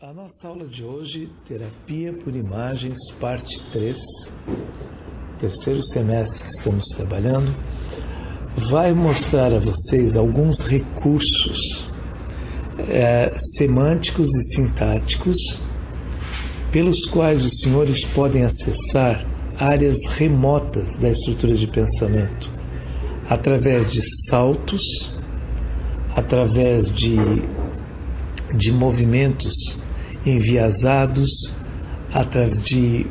A nossa aula de hoje, Terapia por Imagens, parte 3, terceiro semestre que estamos trabalhando, vai mostrar a vocês alguns recursos semânticos e sintáticos pelos quais os senhores podem acessar áreas remotas da estrutura de pensamento, através de saltos, através de movimentos enviesados, através de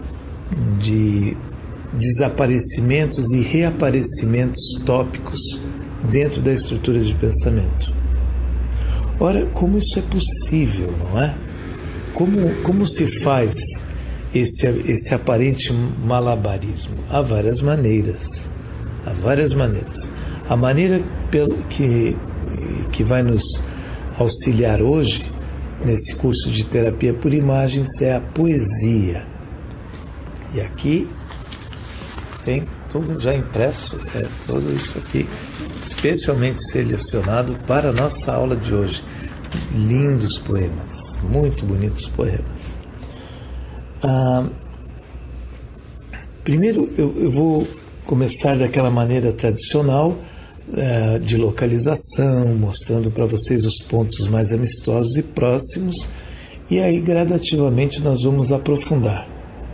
desaparecimentos e reaparecimentos tópicos dentro da estrutura de pensamento. Ora, como isso é possível, não é? Como se faz esse aparente malabarismo? Há várias maneiras. A maneira que vai nos auxiliar hoje, nesse curso de terapia por imagens, é a poesia. E aqui tem tudo já impresso, tudo isso aqui, especialmente selecionado para a nossa aula de hoje. Lindos poemas, muito bonitos poemas. Primeiro eu vou começar daquela maneira tradicional, de localização, mostrando para vocês os pontos mais amistosos e próximos, e aí gradativamente nós vamos aprofundar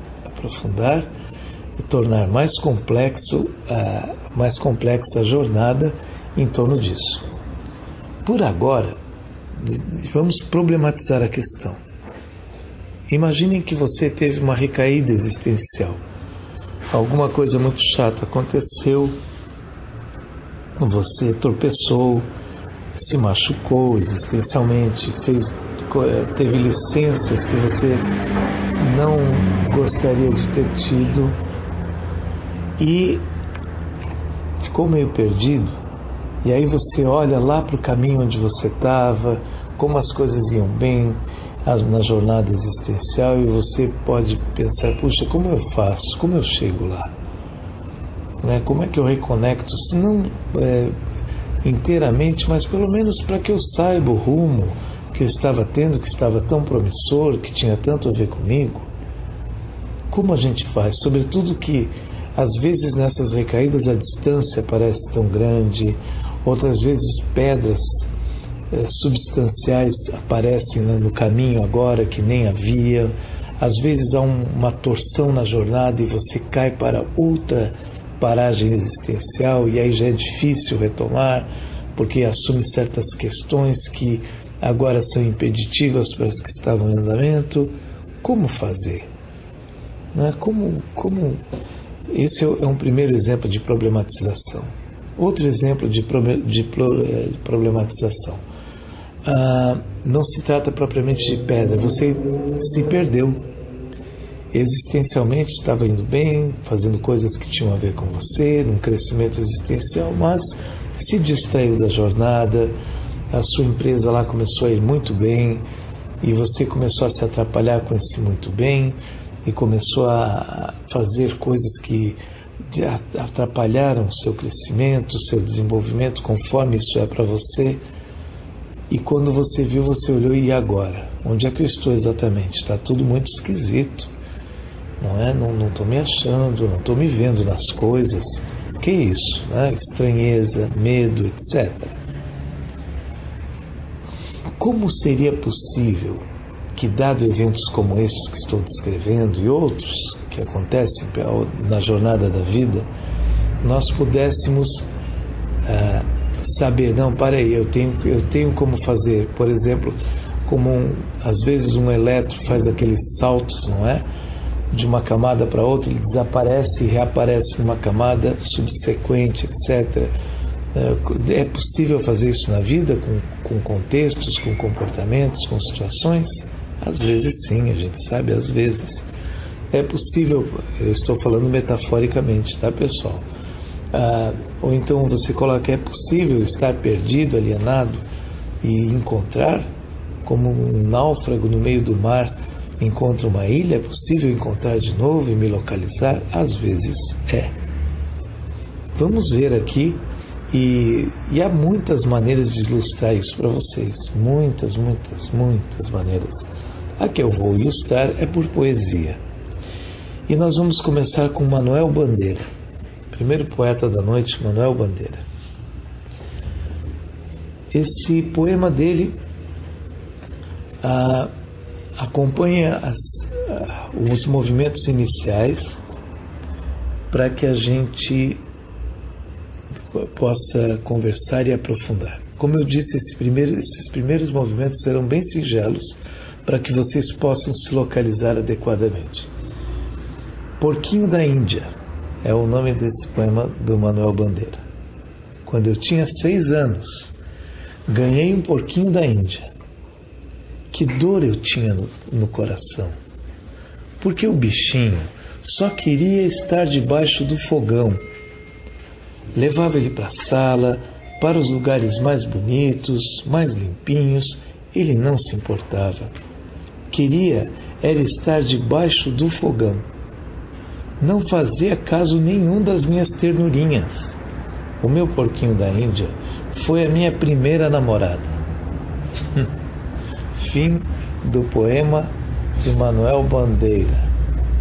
e tornar mais complexa a jornada em torno disso. Por agora, vamos problematizar a questão. Imaginem que você teve uma recaída existencial. Alguma coisa muito chata aconteceu, você tropeçou, se machucou existencialmente, teve licenças que você não gostaria de ter tido e ficou meio perdido. E aí você olha lá para o caminho onde você estava, como as coisas iam bem na jornada existencial, e você pode pensar, puxa, como eu faço? Como eu chego lá? Como é que eu reconecto, se não inteiramente, mas pelo menos para que eu saiba o rumo que eu estava tendo, que estava tão promissor, que tinha tanto a ver comigo? Como a gente faz? Sobretudo que, às vezes, nessas recaídas, a distância parece tão grande, outras vezes pedras substanciais aparecem no caminho agora que nem havia, às vezes há uma torção na jornada e você cai para outra paragem existencial, e aí já é difícil retomar, porque assume certas questões que agora são impeditivas para as que estavam em andamento. Como fazer? Esse é um primeiro exemplo de problematização. Outro exemplo de problematização. Não se trata propriamente de pedra, você se perdeu. Existencialmente estava indo bem, fazendo coisas que tinham a ver com você, num crescimento existencial, mas se distraiu da jornada, a sua empresa lá começou a ir muito bem, e você começou a se atrapalhar com esse muito bem, e começou a fazer coisas que atrapalharam o seu crescimento, o seu desenvolvimento, conforme isso é para você. E quando você viu, você olhou, e agora? Onde é que eu estou exatamente? Está tudo muito esquisito. Não estou me achando, não estou me vendo nas coisas. Que isso? Estranheza, medo, etc. Como seria possível que, dado eventos como estes que estou descrevendo e outros que acontecem na jornada da vida, nós pudéssemos saber, não, peraí, eu tenho como fazer, por exemplo, como às vezes um elétron faz aqueles saltos, não é? De uma camada para outra, ele desaparece e reaparece numa camada subsequente, etc. É possível fazer isso na vida, com contextos, com comportamentos, com situações? Às vezes sim, a gente sabe, às vezes. É possível, eu estou falando metaforicamente, tá, pessoal? Ou então você coloca, é possível estar perdido, alienado e encontrar, como um náufrago no meio do mar encontra uma ilha? É possível encontrar de novo e me localizar? Às vezes é. Vamos ver aqui, e há muitas maneiras de ilustrar isso para vocês, muitas maneiras. A que eu vou ilustrar é por poesia. E nós vamos começar com Manuel Bandeira. Primeiro poeta da noite, Manuel Bandeira. Esse poema dele acompanha os movimentos iniciais para que a gente possa conversar e aprofundar. Como eu disse, esses primeiros movimentos serão bem singelos para que vocês possam se localizar adequadamente. Porquinho da Índia é o nome desse poema do Manuel Bandeira. Quando eu tinha 6 anos, ganhei um porquinho da Índia. Que dor eu tinha no coração, porque o bichinho só queria estar debaixo do fogão. Levava ele para a sala, para os lugares mais bonitos, mais limpinhos, ele não se importava. Queria era estar debaixo do fogão. Não fazia caso nenhum das minhas ternurinhas. O meu porquinho da Índia foi a minha primeira namorada. Fim do poema de Manuel Bandeira.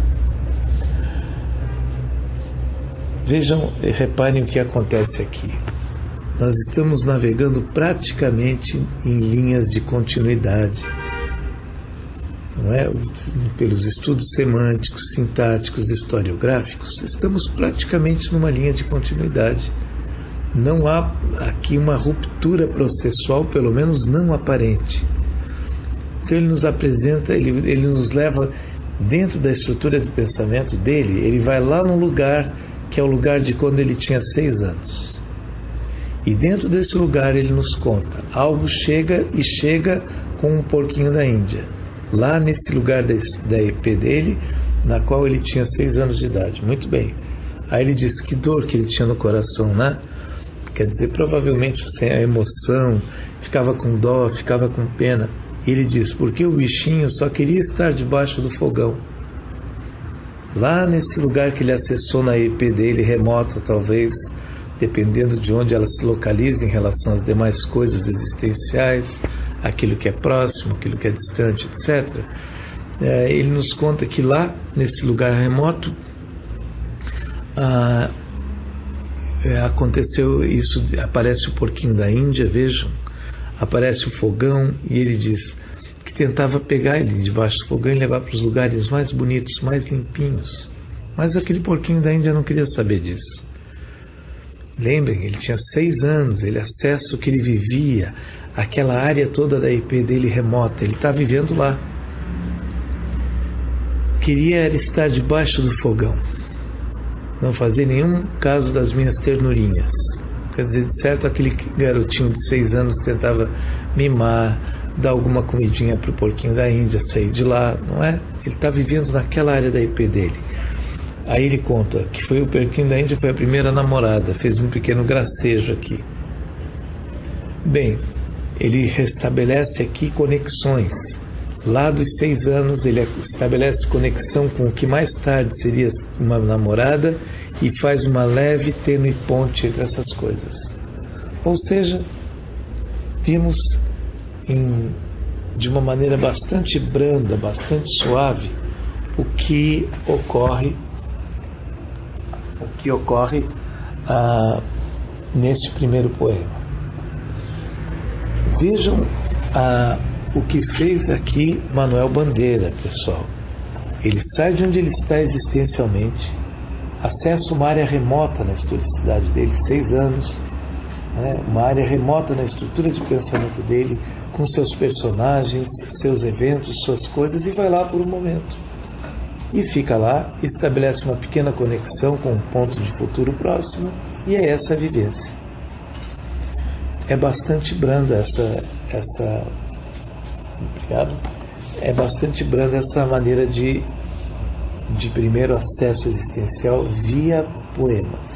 Vejam e reparem o que acontece aqui. Nós estamos navegando praticamente em linhas de continuidade, não é? Pelos estudos semânticos, sintáticos, historiográficos, estamos praticamente numa linha de continuidade. Não há aqui uma ruptura processual, pelo menos não aparente. Então ele nos apresenta, ele nos leva dentro da estrutura de pensamento dele, ele vai lá num lugar que é o lugar de quando ele tinha 6 anos. E dentro desse lugar ele nos conta, algo chega com um porquinho da Índia. Lá nesse lugar da EP dele, na qual ele tinha 6 anos de idade. Muito bem. Aí ele diz que dor que ele tinha no coração, né? Quer dizer, provavelmente sem a emoção, ficava com dó, ficava com pena. E ele diz, porque o bichinho só queria estar debaixo do fogão. Lá nesse lugar que ele acessou na EP dele, remota talvez, dependendo de onde ela se localiza em relação às demais coisas existenciais, aquilo que é próximo, aquilo que é distante, etc. Ele nos conta que lá, nesse lugar remoto, aconteceu isso, aparece o porquinho da Índia, vejam, aparece o fogão e ele diz que tentava pegar ele debaixo do fogão e levar para os lugares mais bonitos, mais limpinhos. Mas aquele porquinho da Índia não queria saber disso. Lembrem, ele tinha 6 anos, ele acessa o que ele vivia, aquela área toda da IP dele remota, ele está vivendo lá. Queria estar debaixo do fogão, não fazer nenhum caso das minhas ternurinhas. Quer dizer, de certo, aquele garotinho de 6 anos tentava mimar, dar alguma comidinha para o porquinho da Índia, sair de lá, não é? Ele está vivendo naquela área da IP dele. Aí ele conta que foi o porquinho da Índia, foi a primeira namorada, fez um pequeno gracejo aqui. Bem, ele restabelece aqui conexões. Lá dos 6 anos ele estabelece conexão com o que mais tarde seria uma namorada e faz uma leve, tênue ponte entre essas coisas. Ou seja, vimos de uma maneira bastante branda, bastante suave, o que ocorre neste primeiro poema. Vejam o que fez aqui Manuel Bandeira, pessoal. Ele sai de onde ele está existencialmente, acessa uma área remota na historicidade dele, 6 anos, né? Uma área remota na estrutura de pensamento dele, com seus personagens, seus eventos, suas coisas, e vai lá por um momento. E fica lá, estabelece uma pequena conexão com um ponto de futuro próximo, e é essa a vivência. É bastante branda é bastante branda essa maneira de primeiro acesso existencial via poemas.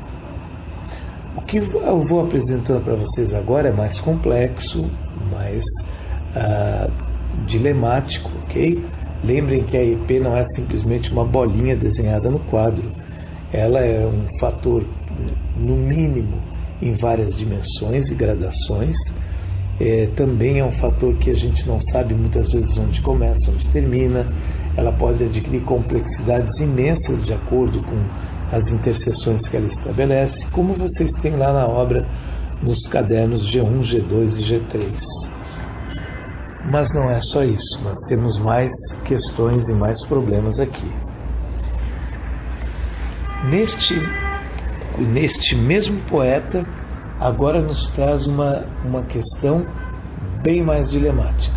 O que eu vou apresentando para vocês agora é mais complexo, mais dilemático, ok? Lembrem que a IP não é simplesmente uma bolinha desenhada no quadro. Ela é um fator, no mínimo, em várias dimensões e gradações. também é um fator que a gente não sabe muitas vezes onde começa, onde termina. Ela pode adquirir complexidades imensas de acordo com as interseções que ela estabelece, como vocês têm lá na obra, nos cadernos G1, G2 e G3. Mas não é só isso, nós temos mais questões e mais problemas aqui. Neste mesmo poeta, agora nos traz uma questão bem mais dilemática.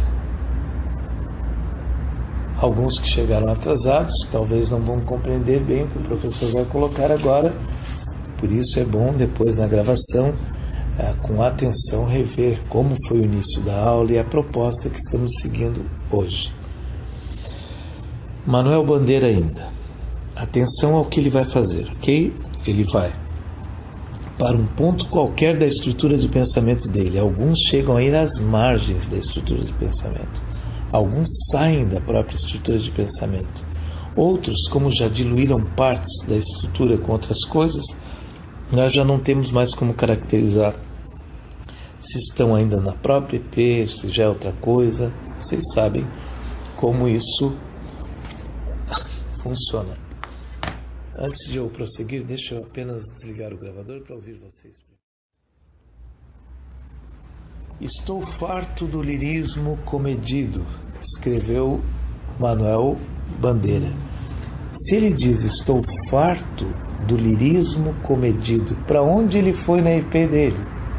Alguns que chegaram atrasados talvez não vão compreender bem o que o professor vai colocar agora, por isso é bom depois na gravação, com atenção, rever como foi o início da aula e a proposta que estamos seguindo hoje. Manuel Bandeira ainda. Atenção ao que ele vai fazer, ok? Ele vai para um ponto qualquer da estrutura de pensamento dele. Alguns chegam a ir às margens da estrutura de pensamento. Alguns saem da própria estrutura de pensamento. Outros, como já diluíram partes da estrutura com outras coisas, nós já não temos mais como caracterizar se estão ainda na própria EP, se já é outra coisa. Vocês sabem como isso funciona. Antes de eu prosseguir, deixa eu apenas desligar o gravador para ouvir vocês. Estou farto do lirismo comedido, escreveu Manuel Bandeira. Se ele diz estou farto do lirismo comedido, para onde ele foi na IP dele?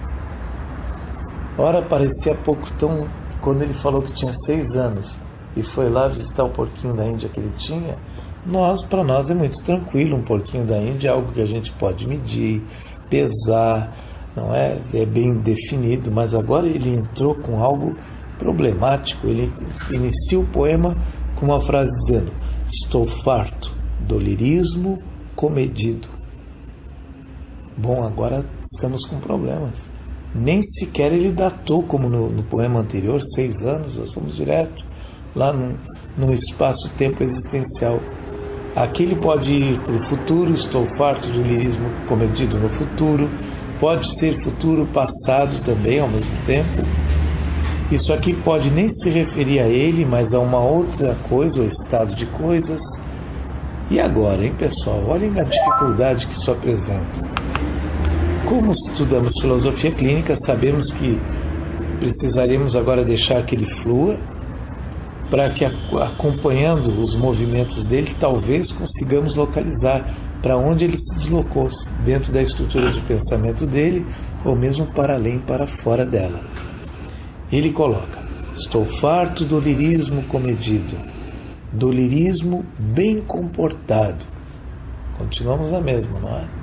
Ora, parecia pouco tão quando ele falou que tinha 6 anos e foi lá visitar o porquinho da Índia que ele tinha. Para nós é muito tranquilo, um porquinho da Índia é algo que a gente pode medir, pesar, não é? É bem definido, mas agora ele entrou com algo problemático. Ele inicia o poema com uma frase dizendo: estou farto do lirismo comedido. Bom, agora estamos com problemas. Nem sequer ele datou, como no poema anterior, 6 anos, nós fomos direto lá num espaço-tempo existencial. Aqui ele pode ir para o futuro, estou farto do lirismo comedido no futuro, pode ser futuro, passado também ao mesmo tempo. Isso aqui pode nem se referir a ele, mas a uma outra coisa, ou estado de coisas. E agora, hein, pessoal? Olhem a dificuldade que isso apresenta. Como estudamos filosofia clínica, sabemos que precisaremos agora deixar que ele flua, para que, acompanhando os movimentos dele, talvez consigamos localizar para onde ele se deslocou dentro da estrutura de pensamento dele, ou mesmo para além, para fora dela. Ele coloca: estou farto do lirismo comedido, do lirismo bem comportado. Continuamos na mesma, não é?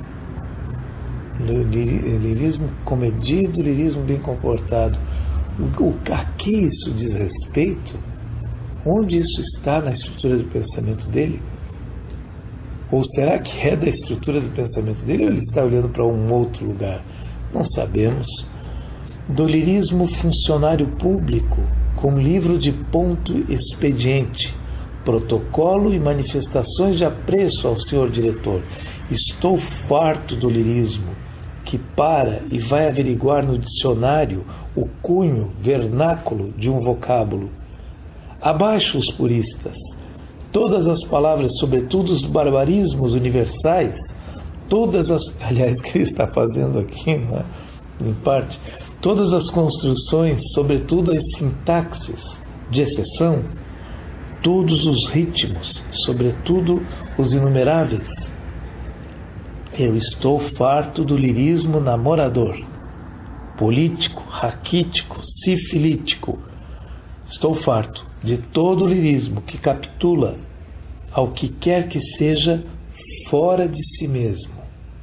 Lirismo comedido, lirismo bem comportado. A que isso diz respeito? Onde isso está na estrutura do pensamento dele? Ou será que é da estrutura do pensamento dele, ou ele está olhando para um outro lugar? Não sabemos. Do lirismo funcionário público, com livro de ponto expediente, protocolo e manifestações de apreço ao senhor diretor. Estou farto do lirismo, que para e vai averiguar no dicionário o cunho vernáculo de um vocábulo. Abaixo os puristas. Todas as palavras, sobretudo os barbarismos universais, aliás, o que ele está fazendo aqui, não é? Em parte, todas as construções, sobretudo as sintaxes de exceção, todos os ritmos, sobretudo os inumeráveis. Eu estou farto do lirismo namorador, político, raquítico, sifilítico. Estou farto de todo o lirismo que capitula ao que quer que seja fora de si mesmo.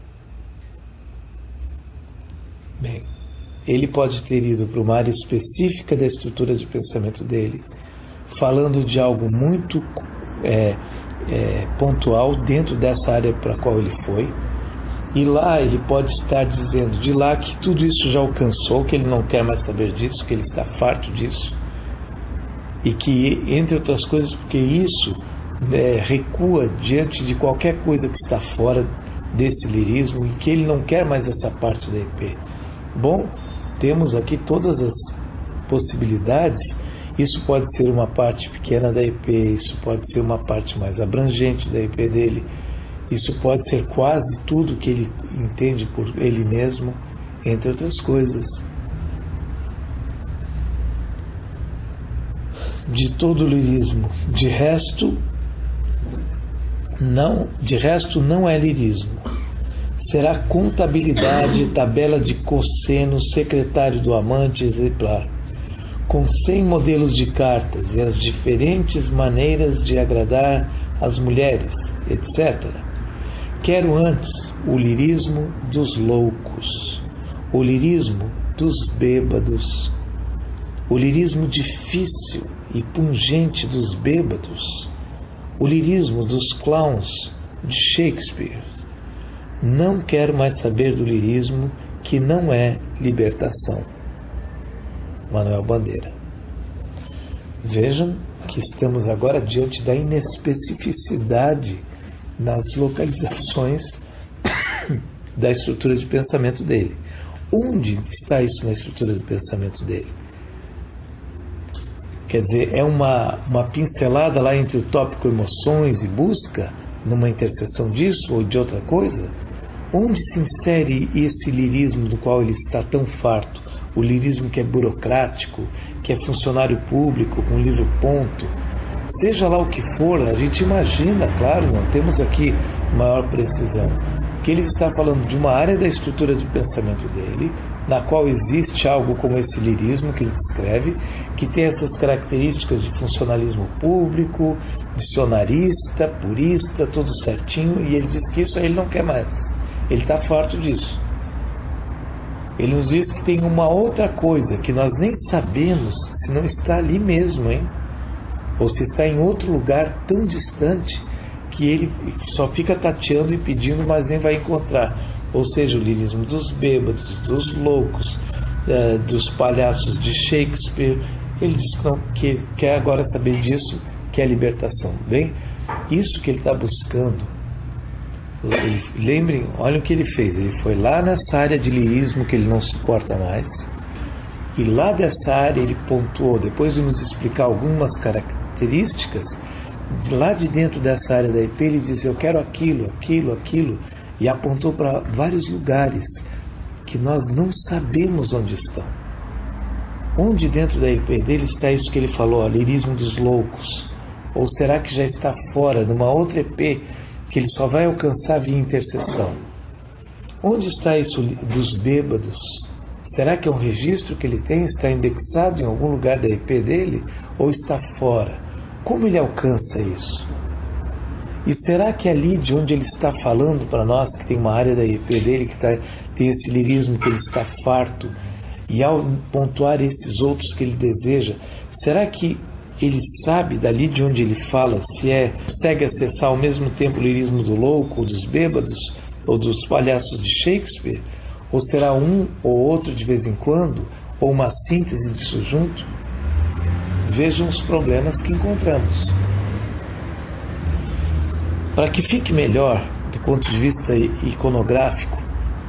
Bem, ele pode ter ido para uma área específica da estrutura de pensamento dele, falando de algo muito pontual dentro dessa área para a qual ele foi, e lá ele pode estar dizendo de lá que tudo isso já alcançou, que ele não quer mais saber disso, que ele está farto disso, e que, entre outras coisas, porque isso recua diante de qualquer coisa que está fora desse lirismo, e que ele não quer mais essa parte da EP. Bom, temos aqui todas as possibilidades, isso pode ser uma parte pequena da IP, isso pode ser uma parte mais abrangente da IP dele, isso pode ser quase tudo que ele entende por ele mesmo, entre outras coisas. De todo o lirismo. De resto não é lirismo. Será contabilidade, tabela de cosseno, secretário do amante exemplar, com 100 modelos de cartas e as diferentes maneiras de agradar as mulheres, etc. Quero antes o lirismo dos loucos, o lirismo dos bêbados, o lirismo difícil e pungente dos bêbados, o lirismo dos clowns de Shakespeare. Não quero mais saber do lirismo que não é libertação. Manuel Bandeira. Vejam que estamos agora diante da inespecificidade nas localizações da estrutura de pensamento dele. Onde está isso na estrutura de pensamento dele? Quer dizer, é uma pincelada lá entre o tópico emoções e busca, numa interseção disso ou de outra coisa? Onde se insere esse lirismo do qual ele está tão farto? O lirismo que é burocrático, que é funcionário público, com livro ponto. Seja lá o que for, a gente imagina, claro, não temos aqui maior precisão, que ele está falando de uma área da estrutura de pensamento dele, na qual existe algo como esse lirismo que ele descreve, que tem essas características de funcionalismo público, dicionarista, purista, tudo certinho, e ele diz que isso aí ele não quer mais. Ele está farto disso. Ele nos diz que tem uma outra coisa que nós nem sabemos se não está ali mesmo, hein? Ou se está em outro lugar tão distante que ele só fica tateando e pedindo, mas nem vai encontrar. Ou seja, o lirismo dos bêbados, dos loucos, dos palhaços de Shakespeare. Ele diz que não, que quer agora saber disso, que é a libertação. Bem, isso que ele está buscando. Lembrem, olha o que ele fez. Ele foi lá nessa área de lirismo que ele não suporta mais, e lá dessa área ele pontuou, depois de nos explicar algumas características, de lá de dentro dessa área da IP ele diz: eu quero aquilo, aquilo, aquilo, e apontou para vários lugares que nós não sabemos onde estão. Onde dentro da IP dele está isso que ele falou, lirismo dos loucos? Ou será que já está fora, numa outra EP que ele só vai alcançar via intercessão? Onde está isso dos bêbados? Será que é um registro que ele tem? Está indexado em algum lugar da IP dele? Ou está fora? Como ele alcança isso? E será que ali de onde ele está falando para nós, que tem uma área da IP dele que tem esse lirismo que ele está farto, e ao pontuar esses outros que ele deseja, será que ele sabe dali de onde ele fala se consegue acessar ao mesmo tempo o lirismo do louco, ou dos bêbados, ou dos palhaços de Shakespeare? Ou será um ou outro de vez em quando, ou uma síntese disso junto? Vejam os problemas que encontramos. Para que fique melhor do ponto de vista iconográfico,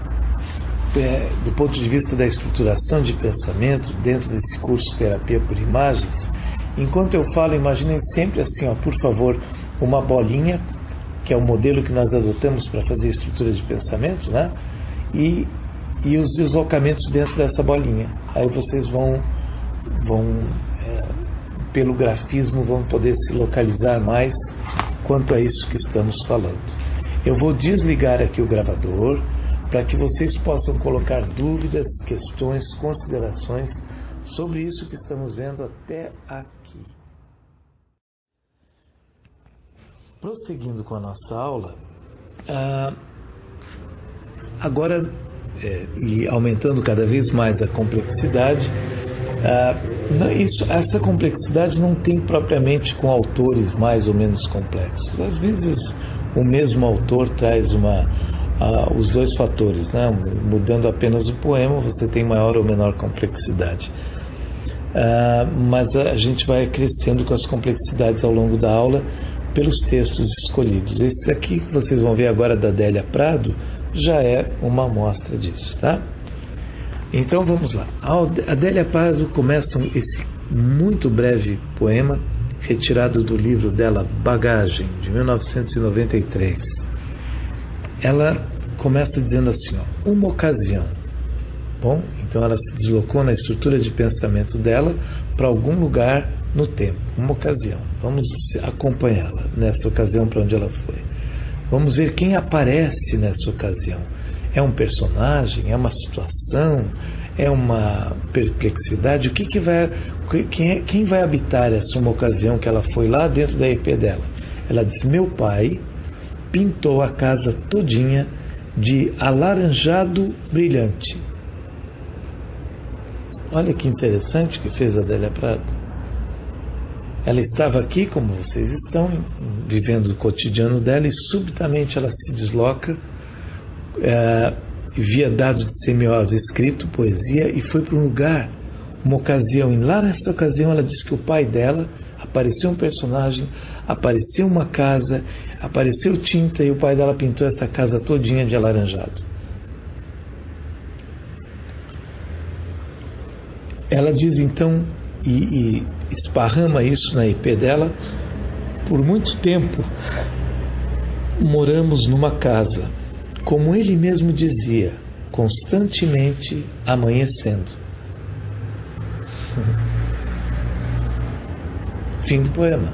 do ponto de vista da estruturação de pensamento dentro desse curso Terapia por Imagens, enquanto eu falo, imaginem sempre assim, por favor, uma bolinha, que é o modelo que nós adotamos para fazer a estrutura de pensamento, né? E os deslocamentos dentro dessa bolinha. Aí vocês vão pelo grafismo, vão poder se localizar mais quanto a isso que estamos falando. Eu vou desligar aqui o gravador para que vocês possam colocar dúvidas, questões, considerações sobre isso que estamos vendo até aqui. Prosseguindo com a nossa aula, agora, e aumentando cada vez mais a complexidade, essa complexidade não tem propriamente com autores mais ou menos complexos. Às vezes o mesmo autor traz os dois fatores, né? Mudando apenas o poema, você tem maior ou menor complexidade. Mas a gente vai crescendo com as complexidades ao longo da aula pelos textos escolhidos. Esse aqui que vocês vão ver agora da Adélia Prado já é uma amostra disso, tá? Então vamos lá. A Adélia Prado começa esse muito breve poema, retirado do livro dela, Bagagem, de 1993. Ela começa dizendo assim, uma ocasião. Bom, então ela se deslocou na estrutura de pensamento dela para algum lugar no tempo, uma ocasião. Vamos acompanhá-la nessa ocasião para onde ela foi. Vamos ver quem aparece nessa ocasião. É um personagem? É uma situação? É uma perplexidade? Quem vai habitar essa uma ocasião que ela foi lá dentro da EP dela? Ela diz, meu pai pintou a casa todinha de alaranjado brilhante. Olha que interessante que fez a Adélia Prado. Ela estava aqui, como vocês estão, vivendo o cotidiano dela, e subitamente ela se desloca, via dado de semiose escrito, poesia, e foi para um lugar, uma ocasião. E lá nessa ocasião ela disse que o pai dela, apareceu um personagem, apareceu uma casa, apareceu tinta, e o pai dela pintou essa casa todinha de alaranjado. Ela diz então, e esparrama isso na IP dela, por muito tempo moramos numa casa, como ele mesmo dizia, constantemente amanhecendo. Fim do poema.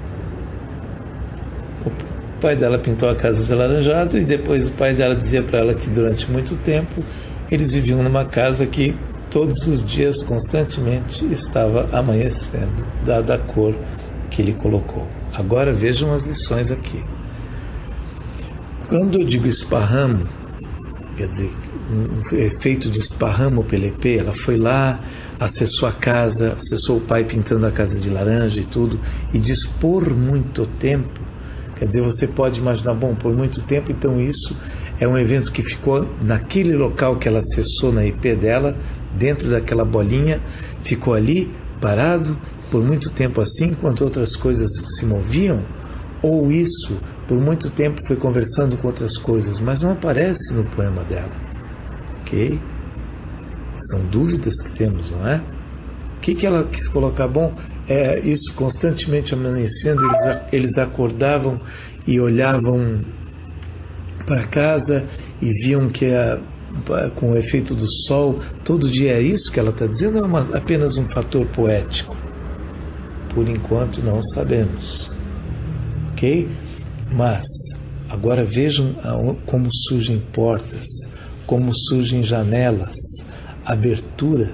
O pai dela pintou a casa de alaranjado e depois o pai dela dizia para ela que durante muito tempo eles viviam numa casa que todos os dias, constantemente, estava amanhecendo, dada a cor que ele colocou. Agora vejam as lições aqui. Quando eu digo esparramo, quer dizer, um efeito de esparramo pela EP, ela foi lá, acessou a casa, acessou o pai pintando a casa de laranja e tudo, e diz por muito tempo, quer dizer, você pode imaginar, bom, por muito tempo, então isso é um evento que ficou naquele local que ela acessou na IP dela, dentro daquela bolinha, ficou ali, parado, por muito tempo assim, enquanto outras coisas se moviam, ou isso, por muito tempo, foi conversando com outras coisas, mas não aparece no poema dela. Ok? São dúvidas que temos, não é? O que ela quis colocar? Bom, isso constantemente amanhecendo, eles acordavam e olhavam para casa e viam que com o efeito do sol, todo dia é isso que ela está dizendo, ou é apenas um fator poético? Por enquanto não sabemos. Ok? Mas, agora vejam como surgem portas, como surgem janelas, aberturas,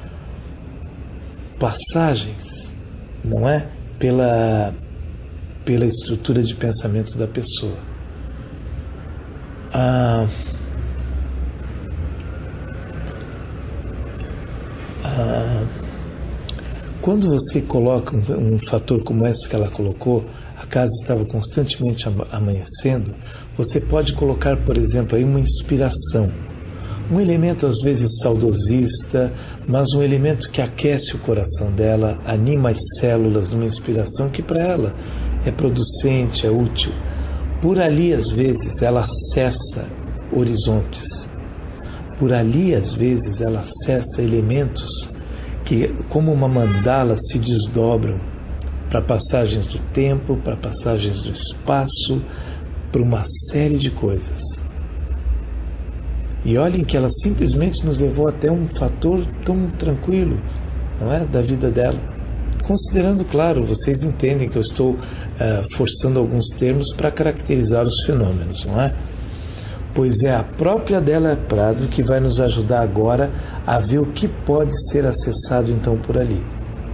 passagens, não é? Pela estrutura de pensamento da pessoa. Quando você coloca um fator como esse que ela colocou, a casa estava constantemente amanhecendo, você pode colocar, por exemplo, aí uma inspiração, um elemento às vezes saudosista, mas um elemento que aquece o coração dela, anima as células numa inspiração que para ela é producente, é útil. Por ali, às vezes, ela acessa horizontes. Por ali, às vezes, ela acessa elementos que, como uma mandala, se desdobram para passagens do tempo, para passagens do espaço, para uma série de coisas. E olhem que ela simplesmente nos levou até um fator tão tranquilo, não é, da vida dela. Considerando, claro, vocês entendem que eu estou forçando alguns termos para caracterizar os fenômenos, não é? Pois é a própria Adélia Prado que vai nos ajudar agora a ver o que pode ser acessado então por ali.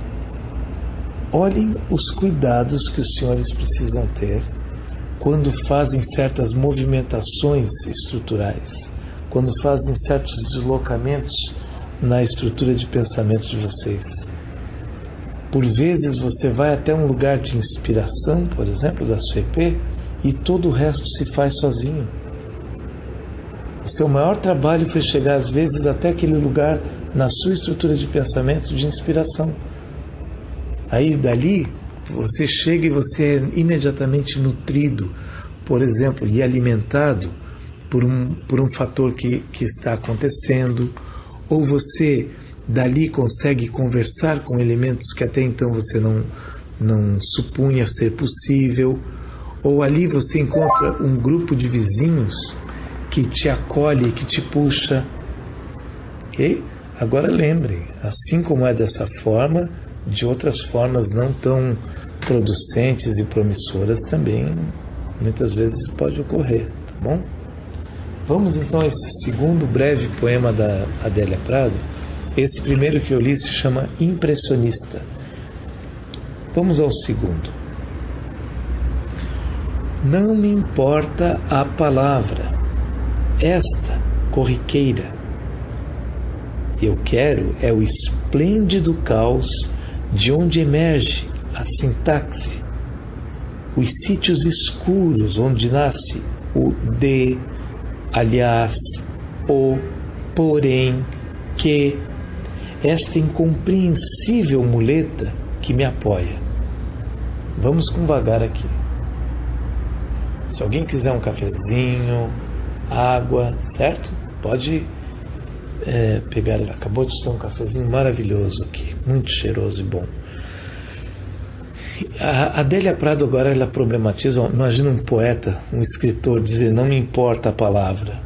Olhem os cuidados que os senhores precisam ter quando fazem certas movimentações estruturais, quando fazem certos deslocamentos na estrutura de pensamento de vocês. Por vezes você vai até um lugar de inspiração, por exemplo, da sua EP, e todo o resto se faz sozinho. O seu maior trabalho foi chegar às vezes até aquele lugar na sua estrutura de pensamento de inspiração. Aí dali você chega e você é imediatamente nutrido, por exemplo, e alimentado por um fator que está acontecendo, Ou você dali consegue conversar com elementos que até então você não supunha ser possível, ou ali você encontra um grupo de vizinhos que te acolhe, que te puxa, ok? Agora lembrem, assim como é dessa forma, de outras formas não tão producentes e promissoras também muitas vezes pode ocorrer, tá bom? Vamos então a esse segundo breve poema da Adélia Prado. Esse primeiro que eu li se chama Impressionista. Vamos ao segundo. Não me importa a palavra, esta corriqueira. Eu quero é o esplêndido caos de onde emerge a sintaxe, os sítios escuros onde nasce o de, aliás, o, porém, que, esta incompreensível muleta que me apoia. Vamos com vagar aqui. Se alguém quiser um cafezinho, água, certo? Pode pegar. Acabou de ser um cafezinho maravilhoso aqui, muito cheiroso e bom. A Adélia Prado agora ela problematiza. Imagina um poeta, um escritor dizer: não me importa a palavra.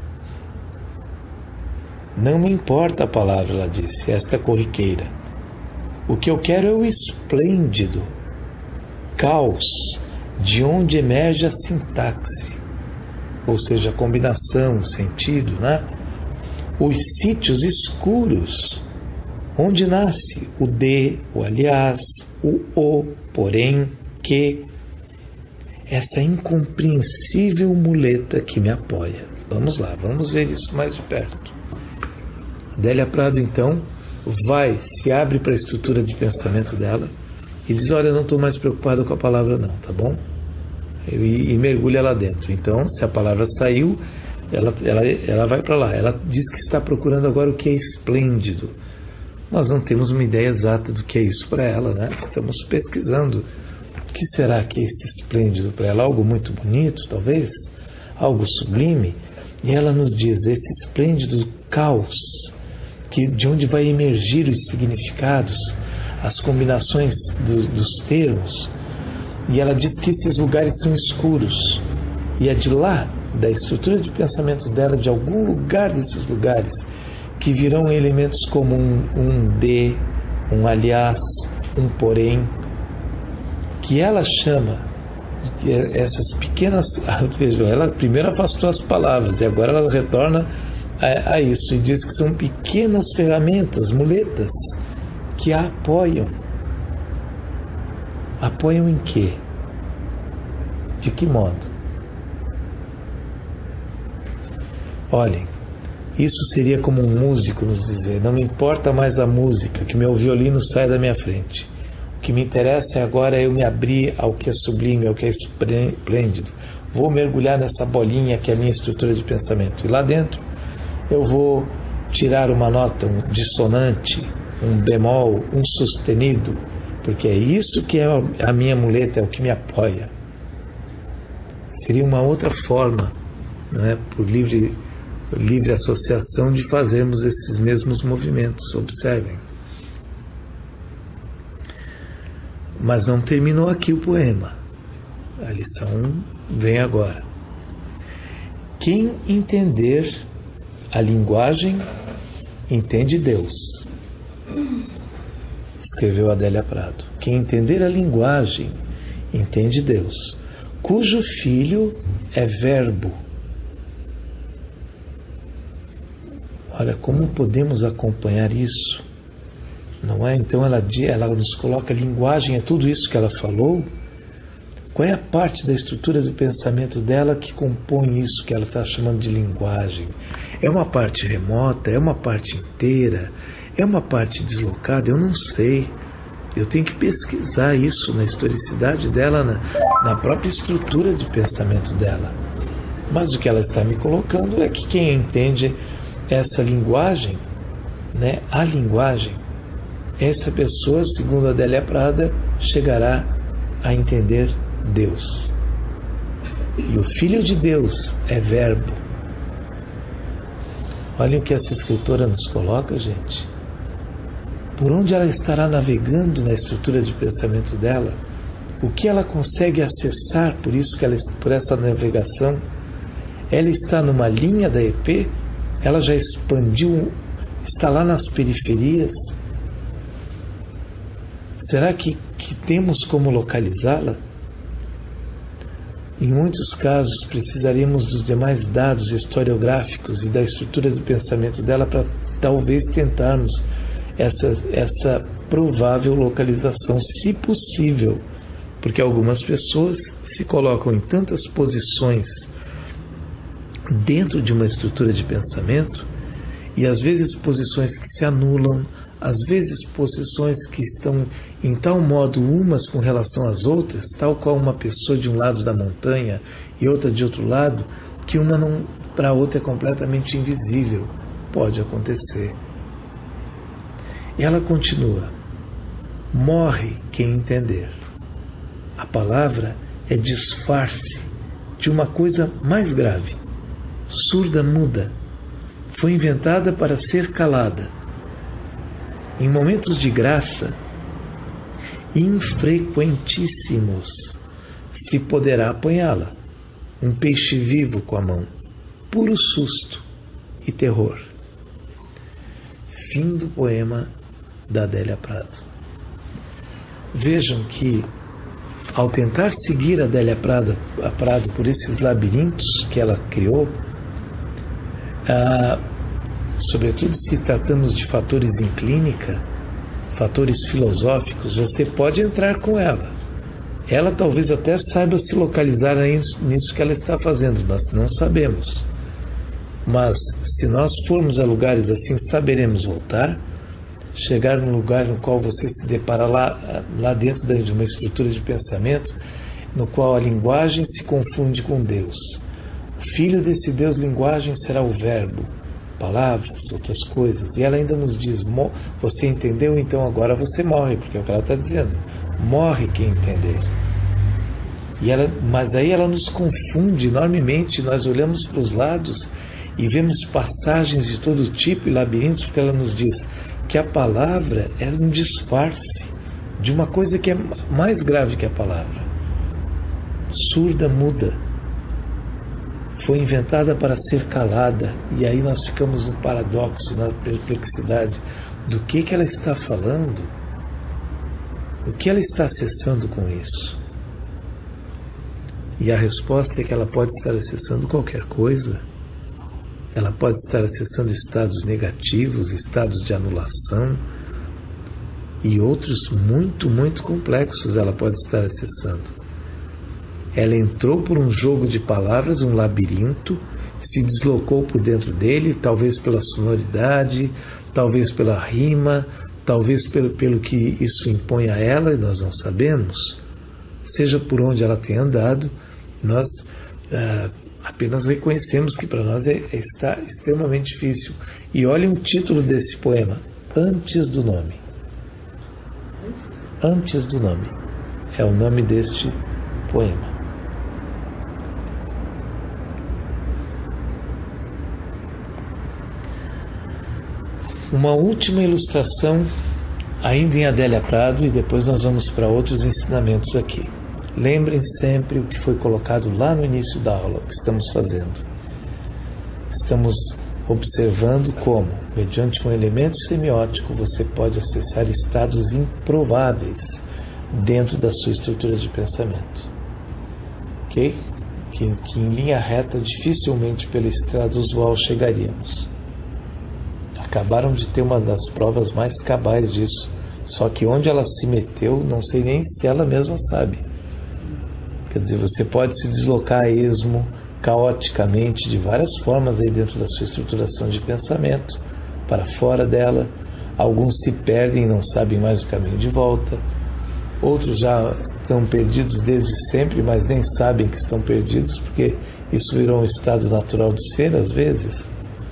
Não me importa a palavra, ela disse, esta corriqueira. O que eu quero é o esplêndido caos de onde emerge a sintaxe, ou seja, a combinação, o sentido, né? Os sítios escuros onde nasce o de, o aliás, o, porém, que, essa incompreensível muleta que me apoia. Vamos lá, vamos ver isso mais de perto. Adélia Prado, então, se abre para a estrutura de pensamento dela e diz: olha, eu não estou mais preocupado com a palavra não, tá bom? E mergulha lá dentro. Então, se a palavra saiu, ela vai para lá. Ela diz que está procurando agora o que é esplêndido. Nós não temos uma ideia exata do que é isso para ela, né? Estamos pesquisando. O que será que é esse esplêndido para ela? Algo muito bonito, talvez? Algo sublime? E ela nos diz: esse esplêndido caos, de onde vai emergir os significados, as combinações dos termos. E ela diz que esses lugares são escuros. E é de lá, da estrutura de pensamento dela, de algum lugar desses lugares, que virão elementos como um de, um aliás, um porém, que ela chama, que essas pequenas... Vejam, ela primeiro afastou as palavras e agora ela retorna a isso e diz que são pequenas ferramentas, muletas, que a apoiam. Apoiam em quê? De que modo? Olhem, isso seria como um músico nos dizer: não me importa mais a música, que meu violino sai da minha frente. O que me interessa agora é eu me abrir ao que é sublime, ao que é esplêndido. Vou mergulhar nessa bolinha que é a minha estrutura de pensamento. E lá dentro eu vou tirar uma nota, um dissonante, um bemol, um sustenido, porque é isso que é a minha muleta, é o que me apoia. Seria uma outra forma, não é, por livre associação, de fazermos esses mesmos movimentos. Observem. Mas não terminou aqui o poema. A lição vem agora. Quem entender a linguagem entende Deus, escreveu Adélia Prado. Quem entender a linguagem entende Deus, cujo filho é verbo. Olha, como podemos acompanhar isso? Não é? Então ela nos coloca: a linguagem é tudo isso que ela falou. Qual é a parte da estrutura do pensamento dela que compõe isso que ela está chamando de linguagem? É uma parte remota? É uma parte inteira? É uma parte deslocada? Eu não sei. Eu tenho que pesquisar isso na historicidade dela, na própria estrutura de pensamento dela. Mas o que ela está me colocando é que quem entende essa linguagem, né, a linguagem, essa pessoa, segundo a Adélia Prado, chegará a entender Deus. E o Filho de Deus é verbo. Olhem o que essa escritora nos coloca, gente. Por onde ela estará navegando na estrutura de pensamento dela? O que ela consegue acessar por essa navegação? Ela está numa linha da EP? Ela já expandiu, está lá nas periferias? Será que temos como localizá-la? Em muitos casos, precisaríamos dos demais dados historiográficos e da estrutura de pensamento dela para talvez tentarmos essa provável localização, se possível, porque algumas pessoas se colocam em tantas posições dentro de uma estrutura de pensamento, e às vezes posições que se anulam, às vezes posições que estão em tal modo umas com relação às outras, tal qual uma pessoa de um lado da montanha e outra de outro lado, que uma para a outra é completamente invisível. Pode acontecer. E ela continua: morre quem entender. A palavra é disfarce de uma coisa mais grave. Surda muda. Foi inventada para ser calada. Em momentos de graça, infrequentíssimos, se poderá apanhá-la. Um peixe vivo com a mão. Puro susto e terror. Fim do poema da Adélia Prado. Vejam que, ao tentar seguir a Adélia Prado por esses labirintos que ela criou, sobretudo se tratamos de fatores em clínica, fatores filosóficos, você pode entrar com ela. Ela talvez até saiba se localizar nisso que ela está fazendo, nós não sabemos. Mas se nós formos a lugares assim, saberemos voltar, chegar num lugar no qual você se depara lá dentro de uma estrutura de pensamento, no qual a linguagem se confunde com Deus. O filho desse Deus linguagem será o verbo, palavras, outras coisas. E ela ainda nos diz: você entendeu? Então agora você morre, porque é o que ela está dizendo. Morre quem entender. Mas aí ela nos confunde enormemente. Nós olhamos para os lados e vemos passagens de todo tipo e labirintos, porque ela nos diz que a palavra é um disfarce de uma coisa que é mais grave que a palavra. Surda muda. Foi inventada para ser calada. E aí nós ficamos no paradoxo, na perplexidade do que ela está falando, o que ela está acessando com isso. E a resposta é que ela pode estar acessando qualquer coisa. Ela pode estar acessando estados negativos, estados de anulação e outros muito, muito complexos ela pode estar acessando. Ela entrou por um jogo de palavras, um labirinto, se deslocou por dentro dele, talvez pela sonoridade, talvez pela rima, talvez pelo que isso impõe a ela, e nós não sabemos. Seja por onde ela tenha andado, nós apenas reconhecemos que para nós está extremamente difícil. E olhem o título desse poema: Antes do Nome. Antes do Nome é o nome deste poema. Uma última ilustração, ainda em Adélia Prado, e depois nós vamos para outros ensinamentos aqui. Lembrem sempre o que foi colocado lá no início da aula, que estamos fazendo. Estamos observando como, mediante um elemento semiótico, você pode acessar estados improváveis dentro da sua estrutura de pensamento. Ok? Que em linha reta, dificilmente pela estrada usual chegaríamos. Acabaram de ter uma das provas mais cabais disso. Só que onde ela se meteu, não sei nem se ela mesma sabe. Quer dizer, você pode se deslocar a esmo, caoticamente, de várias formas aí dentro da sua estruturação de pensamento, para fora dela. Alguns se perdem e não sabem mais o caminho de volta. Outros já estão perdidos desde sempre, mas nem sabem que estão perdidos, porque isso virou um estado natural de ser, às vezes.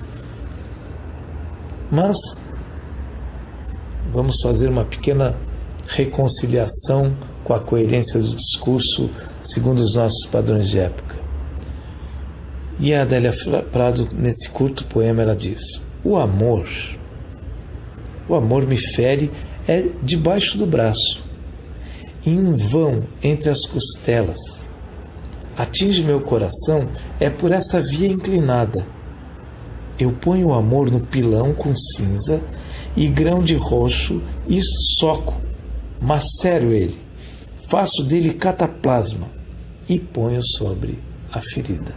Mas vamos fazer uma pequena reconciliação com a coerência do discurso segundo os nossos padrões de época. E a Adélia Prado, nesse curto poema, ela diz: O amor me fere debaixo do braço, em um vão entre as costelas. Atinge meu coração por essa via inclinada. Eu ponho o amor no pilão com cinza e grão de roxo e soco, macero ele, faço dele cataplasma e ponho sobre a ferida.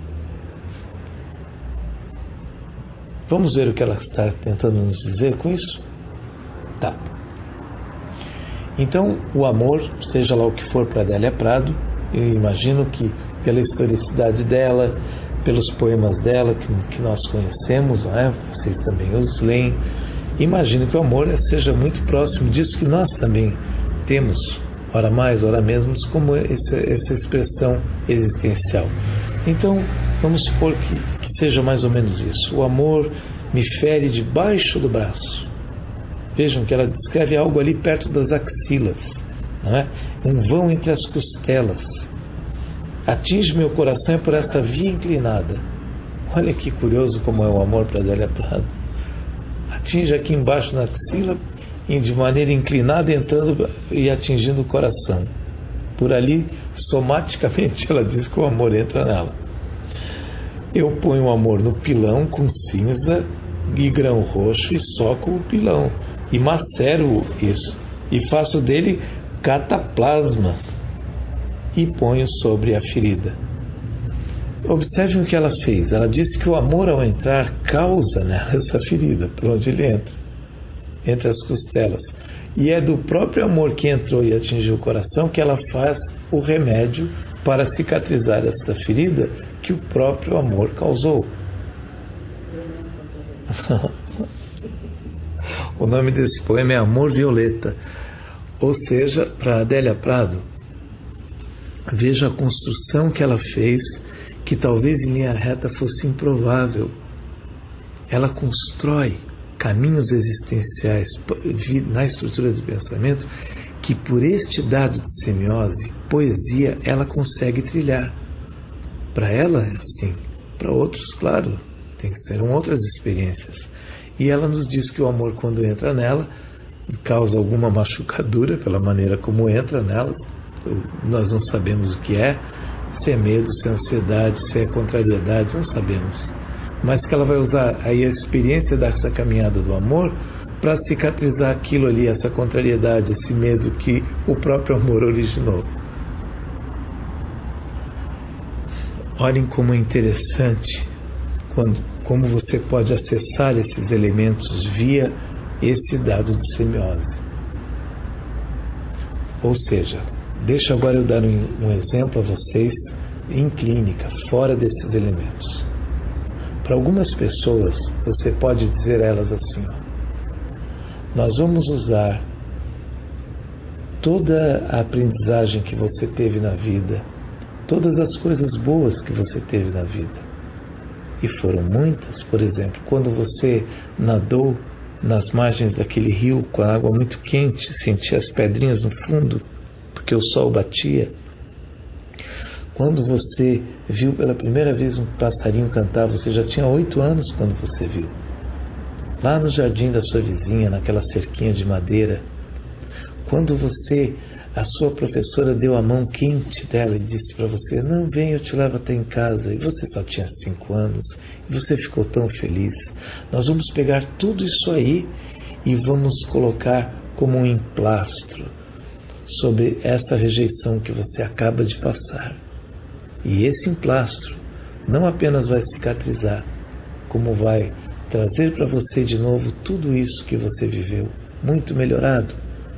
Vamos ver o que ela está tentando nos dizer com isso? Tá. Então, o amor, seja lá o que for para Adélia Prado, eu imagino que pela historicidade dela, pelos poemas dela que nós conhecemos, não é? Vocês também os leem, imagino que o amor seja muito próximo disso que nós também temos, ora mais, ora menos, como essa expressão existencial. Então, vamos supor que seja mais ou menos isso. O amor me fere debaixo do braço. Vejam que ela descreve algo ali perto das axilas, não é? Um vão entre as costelas. Atinge meu coração por essa via inclinada. Olha que curioso como é o amor para Adélia Prado. Atinge aqui embaixo na axila, de maneira inclinada, entrando e atingindo o coração. Por ali, somaticamente, ela diz que o amor entra nela. Eu ponho o amor no pilão com cinza e grão roxo e soco o pilão. E macero isso. E faço dele cataplasma. E ponho sobre a ferida. Observem o que ela fez. Ela disse que o amor, ao entrar, causa nela essa ferida, por onde ele entra, entre as costelas. E é do próprio amor que entrou e atingiu o coração que ela faz o remédio para cicatrizar esta ferida que o próprio amor causou. O nome desse poema é Amor Violeta. Ou seja, para Adélia Prado, veja a construção que ela fez, que talvez em linha reta fosse improvável. Ela constrói caminhos existenciais na estrutura de pensamento que, por este dado de semiose, poesia, ela consegue trilhar. Para ela, sim. Para outros, claro, serão outras experiências. E ela nos diz que o amor, quando entra nela, causa alguma machucadura pela maneira como entra nela. Nós não sabemos o que é, se é medo, se é ansiedade, se é contrariedade, não sabemos. Mas que ela vai usar aí a experiência dessa caminhada do amor para cicatrizar aquilo ali, essa contrariedade, esse medo que o próprio amor originou. Olhem como é interessante como você pode acessar esses elementos via esse dado de semiose. Ou seja, deixa agora eu dar um exemplo a vocês em clínica, fora desses elementos. Para algumas pessoas, você pode dizer a elas assim: nós vamos usar toda a aprendizagem que você teve na vida, todas as coisas boas que você teve na vida. E foram muitas. Por exemplo, quando você nadou nas margens daquele rio com a água muito quente, sentia as pedrinhas no fundo, porque o sol batia. Quando você viu pela primeira vez um passarinho cantar, você já tinha 8 anos quando você viu. Lá no jardim da sua vizinha, naquela cerquinha de madeira. Quando a sua professora deu a mão quente dela e disse para você: não, vem, eu te levo até em casa. E você só tinha 5 anos. E você ficou tão feliz. Nós vamos pegar tudo isso aí e vamos colocar como um emplastro sobre essa rejeição que você acaba de passar. E esse emplastro não apenas vai cicatrizar, como vai trazer para você de novo tudo isso que você viveu, muito melhorado.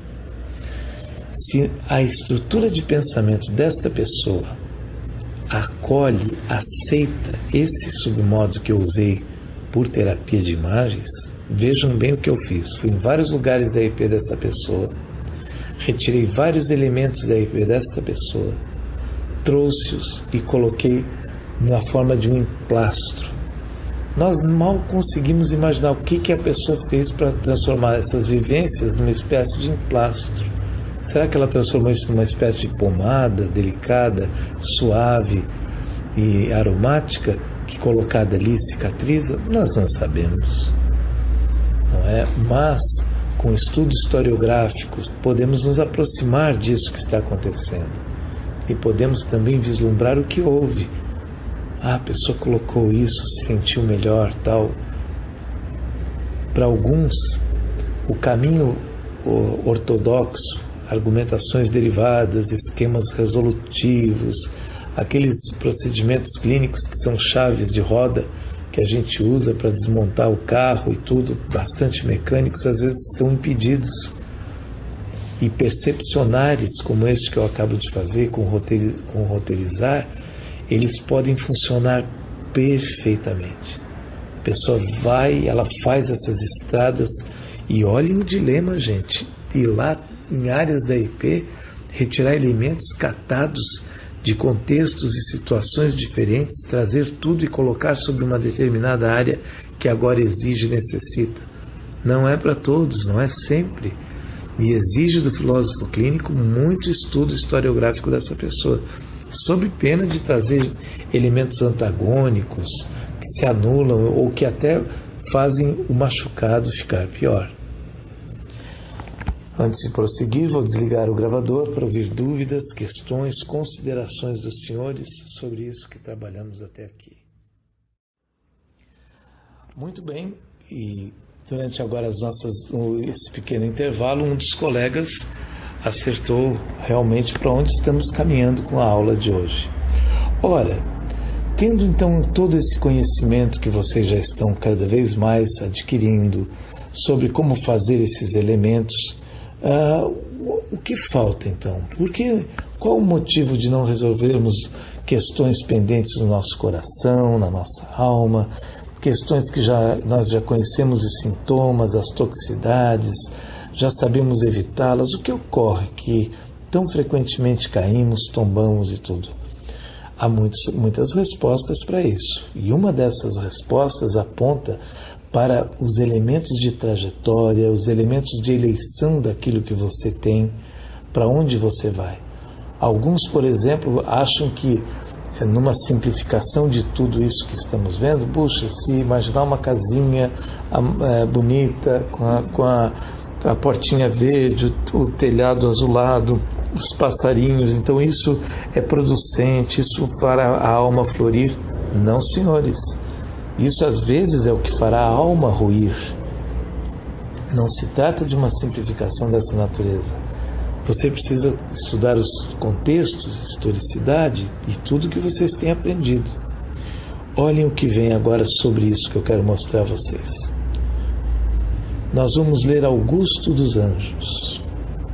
Se a estrutura de pensamento desta pessoa acolhe, aceita esse submodo que eu usei por terapia de imagens, vejam bem o que eu fiz. Fui em vários lugares da IP dessa pessoa, retirei vários elementos da IP desta pessoa, trouxe-os e coloquei na forma de um emplastro. Nós mal conseguimos imaginar o que a pessoa fez para transformar essas vivências numa espécie de emplastro. Será que ela transformou isso numa espécie de pomada delicada, suave e aromática que colocada ali cicatriza? Nós não sabemos, não é? Mas com estudo historiográfico podemos nos aproximar disso que está acontecendo e podemos também vislumbrar o que houve. A pessoa colocou isso, se sentiu melhor, tal. Para alguns, o caminho ortodoxo, argumentações derivadas, esquemas resolutivos, aqueles procedimentos clínicos que são chaves de roda que a gente usa para desmontar o carro e tudo, bastante mecânicos, às vezes estão impedidos. E percepcionares como este que eu acabo de fazer, com roteirizar, eles podem funcionar perfeitamente. A pessoa vai, ela faz essas estradas e olhem o dilema, gente. Ir lá em áreas da IP, retirar elementos catados de contextos e situações diferentes, trazer tudo e colocar sobre uma determinada área que agora exige e necessita. Não é para todos, não é sempre. E exige do filósofo clínico muito estudo historiográfico dessa pessoa, sob pena de trazer elementos antagônicos que se anulam ou que até fazem o machucado ficar pior. Antes de prosseguir, vou desligar o gravador para ouvir dúvidas, questões, considerações dos senhores sobre isso que trabalhamos até aqui. Muito bem, e durante agora esse pequeno intervalo, um dos colegas acertou realmente para onde estamos caminhando com a aula de hoje. Ora, tendo então todo esse conhecimento que vocês já estão cada vez mais adquirindo sobre como fazer esses elementos, o que falta então? Qual o motivo de não resolvermos questões pendentes no nosso coração, na nossa alma, questões que nós já conhecemos os sintomas, as toxicidades, já sabemos evitá-las? O que ocorre que tão frequentemente caímos, tombamos e tudo? Há muitas respostas para isso. E uma dessas respostas aponta para os elementos de trajetória, os elementos de eleição daquilo que você tem, para onde você vai. Alguns, por exemplo, acham que numa simplificação de tudo isso que estamos vendo, puxa, se imaginar uma casinha bonita, com a portinha verde, o telhado azulado, os passarinhos, então isso é producente, isso fará a alma florir. Não, senhores. Isso às vezes é o que fará a alma ruir. Não se trata de uma simplificação dessa natureza. Você precisa estudar os contextos, historicidade e tudo que vocês têm aprendido. Olhem o que vem agora sobre isso que eu quero mostrar a vocês. Nós vamos ler Augusto dos Anjos.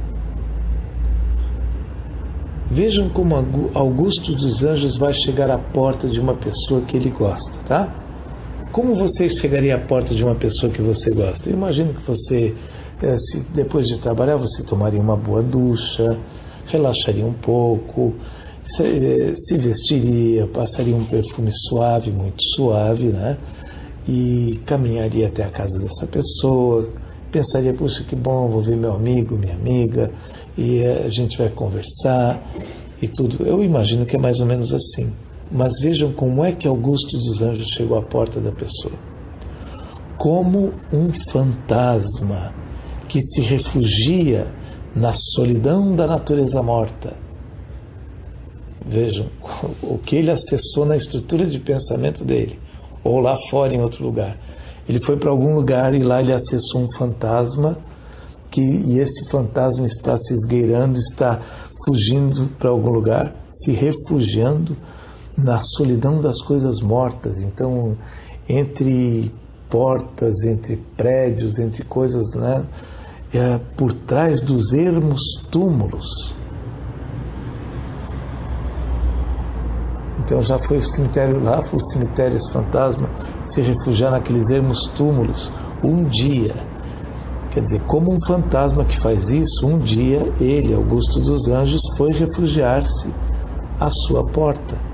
Vejam como Augusto dos Anjos vai chegar à porta de uma pessoa que ele gosta, tá? Como você chegaria à porta de uma pessoa que você gosta? Eu imagino que você, depois de trabalhar, você tomaria uma boa ducha, relaxaria um pouco, se vestiria, passaria um perfume suave, muito suave, né? E caminharia até a casa dessa pessoa, pensaria, puxa, que bom, vou ver meu amigo, minha amiga, e a gente vai conversar e tudo. Eu imagino que é mais ou menos assim. Mas vejam como é que Augusto dos Anjos chegou à porta da pessoa. Como um fantasma que se refugia na solidão da natureza morta. Vejam o que ele acessou na estrutura de pensamento dele, ou lá fora em outro lugar. Ele foi para algum lugar e lá ele acessou um fantasma, e esse fantasma está se esgueirando, está fugindo para algum lugar, se refugiando na solidão das coisas mortas. Então, entre portas, entre prédios, entre coisas, né, por trás dos ermos túmulos. Então já foi o cemitério lá, foi o cemitério, esse fantasma se refugiar naqueles ermos túmulos um dia. Quer dizer, como um fantasma que faz isso, um dia ele, Augusto dos Anjos, foi refugiar-se à sua porta.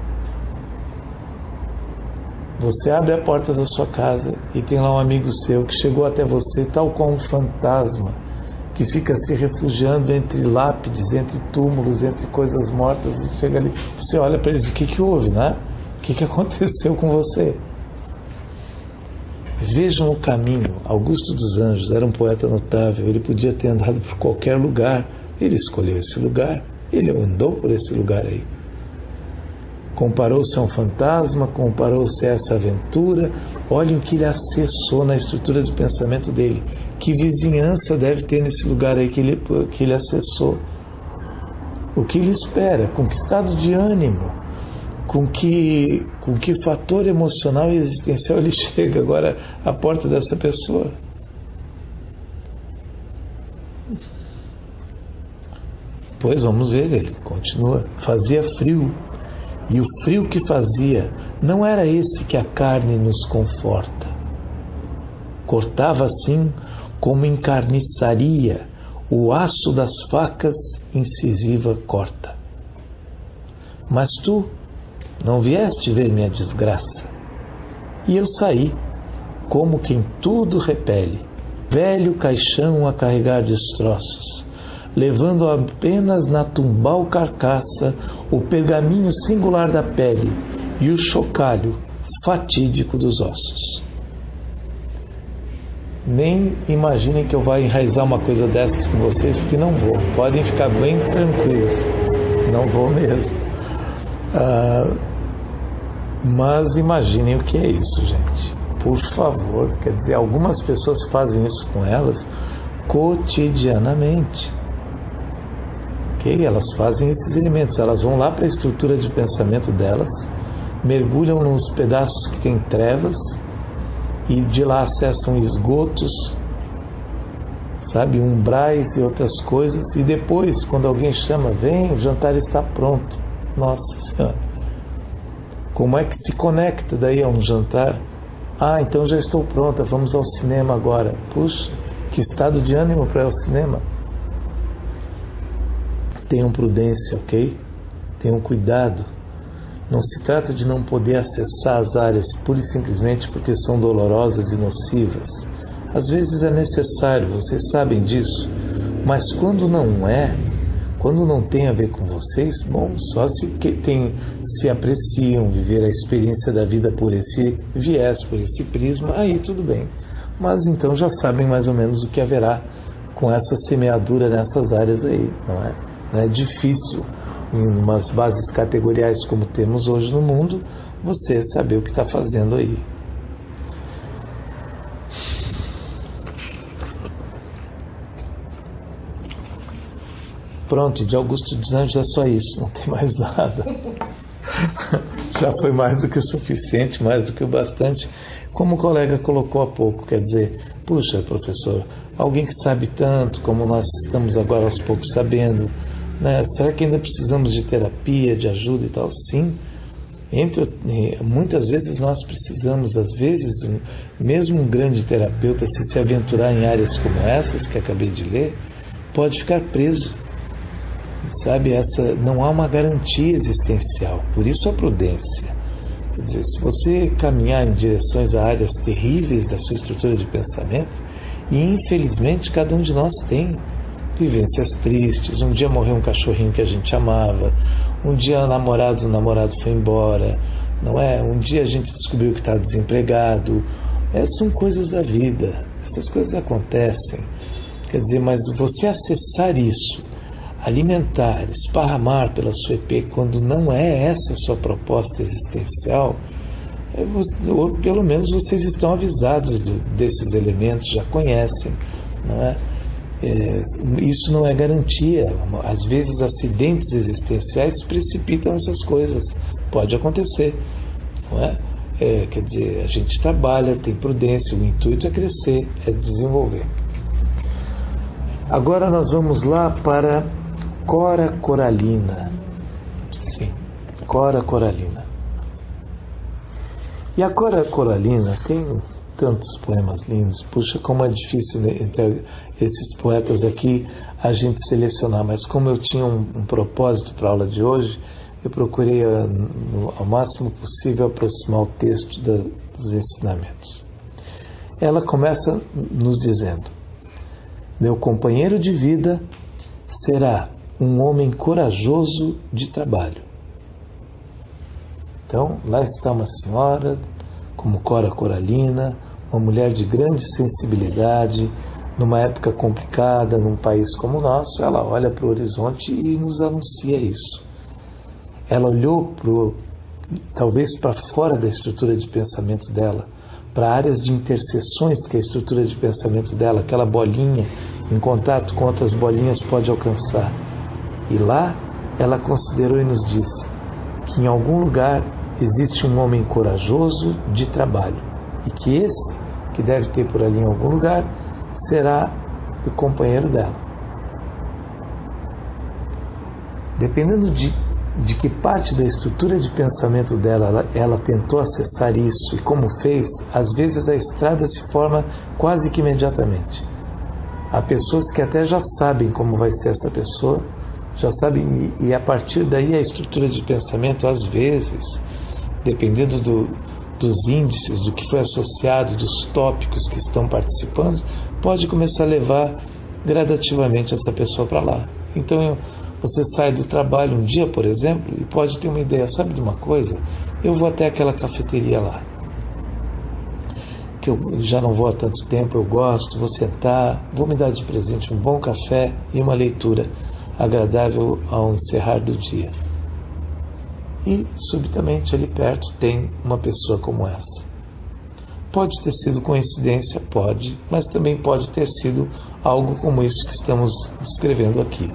Você abre a porta da sua casa e tem lá um amigo seu que chegou até você, tal qual um fantasma que fica se refugiando entre lápides, entre túmulos, entre coisas mortas, e chega ali, você olha para ele e diz, o que houve, né? que aconteceu com você? Vejam o caminho. Augusto dos Anjos era um poeta notável, ele podia ter andado por qualquer lugar, ele escolheu esse lugar, ele andou por esse lugar aí. Comparou-se a um fantasma, comparou-se a essa aventura. Olhem o que ele acessou na estrutura de pensamento dele. Que vizinhança deve ter nesse lugar aí que ele acessou? O que ele espera? Com que estado de ânimo? Com que fator emocional e existencial ele chega agora à porta dessa pessoa? Pois vamos ver, ele continua. Fazia frio. E o frio que fazia não era esse que a carne nos conforta. Cortava assim como encarniçaria o aço das facas incisiva corta. Mas tu não vieste ver minha desgraça. E eu saí, como quem tudo repele, velho caixão a carregar destroços, levando apenas na tumbal carcaça o pergaminho singular da pele e o chocalho fatídico dos ossos. Nem imaginem que eu vá enraizar uma coisa dessas com vocês, porque não vou. Podem ficar bem tranquilos. Não vou mesmo. Mas imaginem o que é isso, gente. Por favor. Quer dizer, algumas pessoas fazem isso com elas cotidianamente. Elas fazem esses elementos, elas vão lá para a estrutura de pensamento delas, mergulham nos pedaços que têm trevas e de lá acessam esgotos, sabe, umbrais e outras coisas, e depois, quando alguém chama, vem, o jantar está pronto. Nossa Senhora, como é que se conecta daí a um jantar? Ah, então já estou pronta, vamos ao cinema agora. Puxa, que estado de ânimo para ir ao cinema. Tenham prudência, ok? Tenham cuidado. Não se trata de não poder acessar as áreas pura e simplesmente porque são dolorosas e nocivas. Às vezes é necessário, vocês sabem disso. Mas quando não é, quando não tem a ver com vocês, bom, só se apreciam viver a experiência da vida por esse viés, por esse prisma, aí tudo bem. Mas então já sabem mais ou menos o que haverá com essa semeadura nessas áreas aí, não é? Não é difícil, em umas bases categoriais como temos hoje no mundo, você saber o que está fazendo aí. Pronto, de Augusto dos Anjos é só isso, não tem mais nada. Já foi mais do que o suficiente, mais do que o bastante, como o colega colocou há pouco. Quer dizer, puxa, professor, alguém que sabe tanto como nós estamos agora aos poucos sabendo, né? Será que ainda precisamos de terapia, de ajuda e tal? Sim. Muitas vezes nós precisamos, às vezes, mesmo um grande terapeuta, se aventurar em áreas como essas que acabei de ler, pode ficar preso. Sabe, não há uma garantia existencial, por isso a prudência. Quer dizer, se você caminhar em direções a áreas terríveis da sua estrutura de pensamento, e infelizmente cada um de nós tem vivências tristes. Um dia morreu um cachorrinho que a gente amava, um dia o namorado foi embora, não é? Um dia a gente descobriu que está desempregado. Essas são coisas da vida, essas coisas acontecem. Quer dizer, mas você acessar isso, alimentar, esparramar pela sua EP, quando não é essa a sua proposta existencial, ou pelo menos vocês estão avisados desses elementos, já conhecem, não é? Isso não é garantia. Às vezes acidentes existenciais precipitam essas coisas, pode acontecer, não é? Quer dizer, a gente trabalha, tem prudência, o intuito é crescer, é desenvolver. Agora nós vamos lá para Cora Coralina. Sim, Cora Coralina. E a Cora Coralina tem tantos poemas lindos. Puxa, como é difícil, né, entre esses poetas aqui a gente selecionar. Mas como eu tinha um propósito para a aula de hoje, eu procurei ao máximo possível aproximar o texto dos ensinamentos. Ela começa nos dizendo: meu companheiro de vida será um homem corajoso de trabalho. Então, lá está uma senhora, como Cora Coralina, uma mulher de grande sensibilidade, numa época complicada, num país como o nosso, ela olha para o horizonte e nos anuncia isso. Ela olhou talvez para fora da estrutura de pensamento dela, para áreas de interseções que a estrutura de pensamento dela, aquela bolinha em contato com outras bolinhas pode alcançar. E lá ela considerou e nos disse que em algum lugar existe um homem corajoso de trabalho e que esse, que deve ter por ali em algum lugar, será o companheiro dela. Dependendo de que parte da estrutura de pensamento dela ela tentou acessar isso e como fez, às vezes a estrada se forma quase que imediatamente. Há pessoas que até já sabem como vai ser essa pessoa, já sabem, e a partir daí a estrutura de pensamento, às vezes, dependendo dos índices, do que foi associado, dos tópicos que estão participando, pode começar a levar gradativamente essa pessoa para lá. Então, você sai do trabalho um dia, por exemplo, e pode ter uma ideia, sabe de uma coisa? Eu vou até aquela cafeteria lá, que eu já não vou há tanto tempo, eu gosto, vou sentar, vou me dar de presente um bom café e uma leitura agradável ao encerrar do dia. E, subitamente, ali perto tem uma pessoa como essa. Pode ter sido coincidência, pode, mas também pode ter sido algo como isso que estamos descrevendo aqui.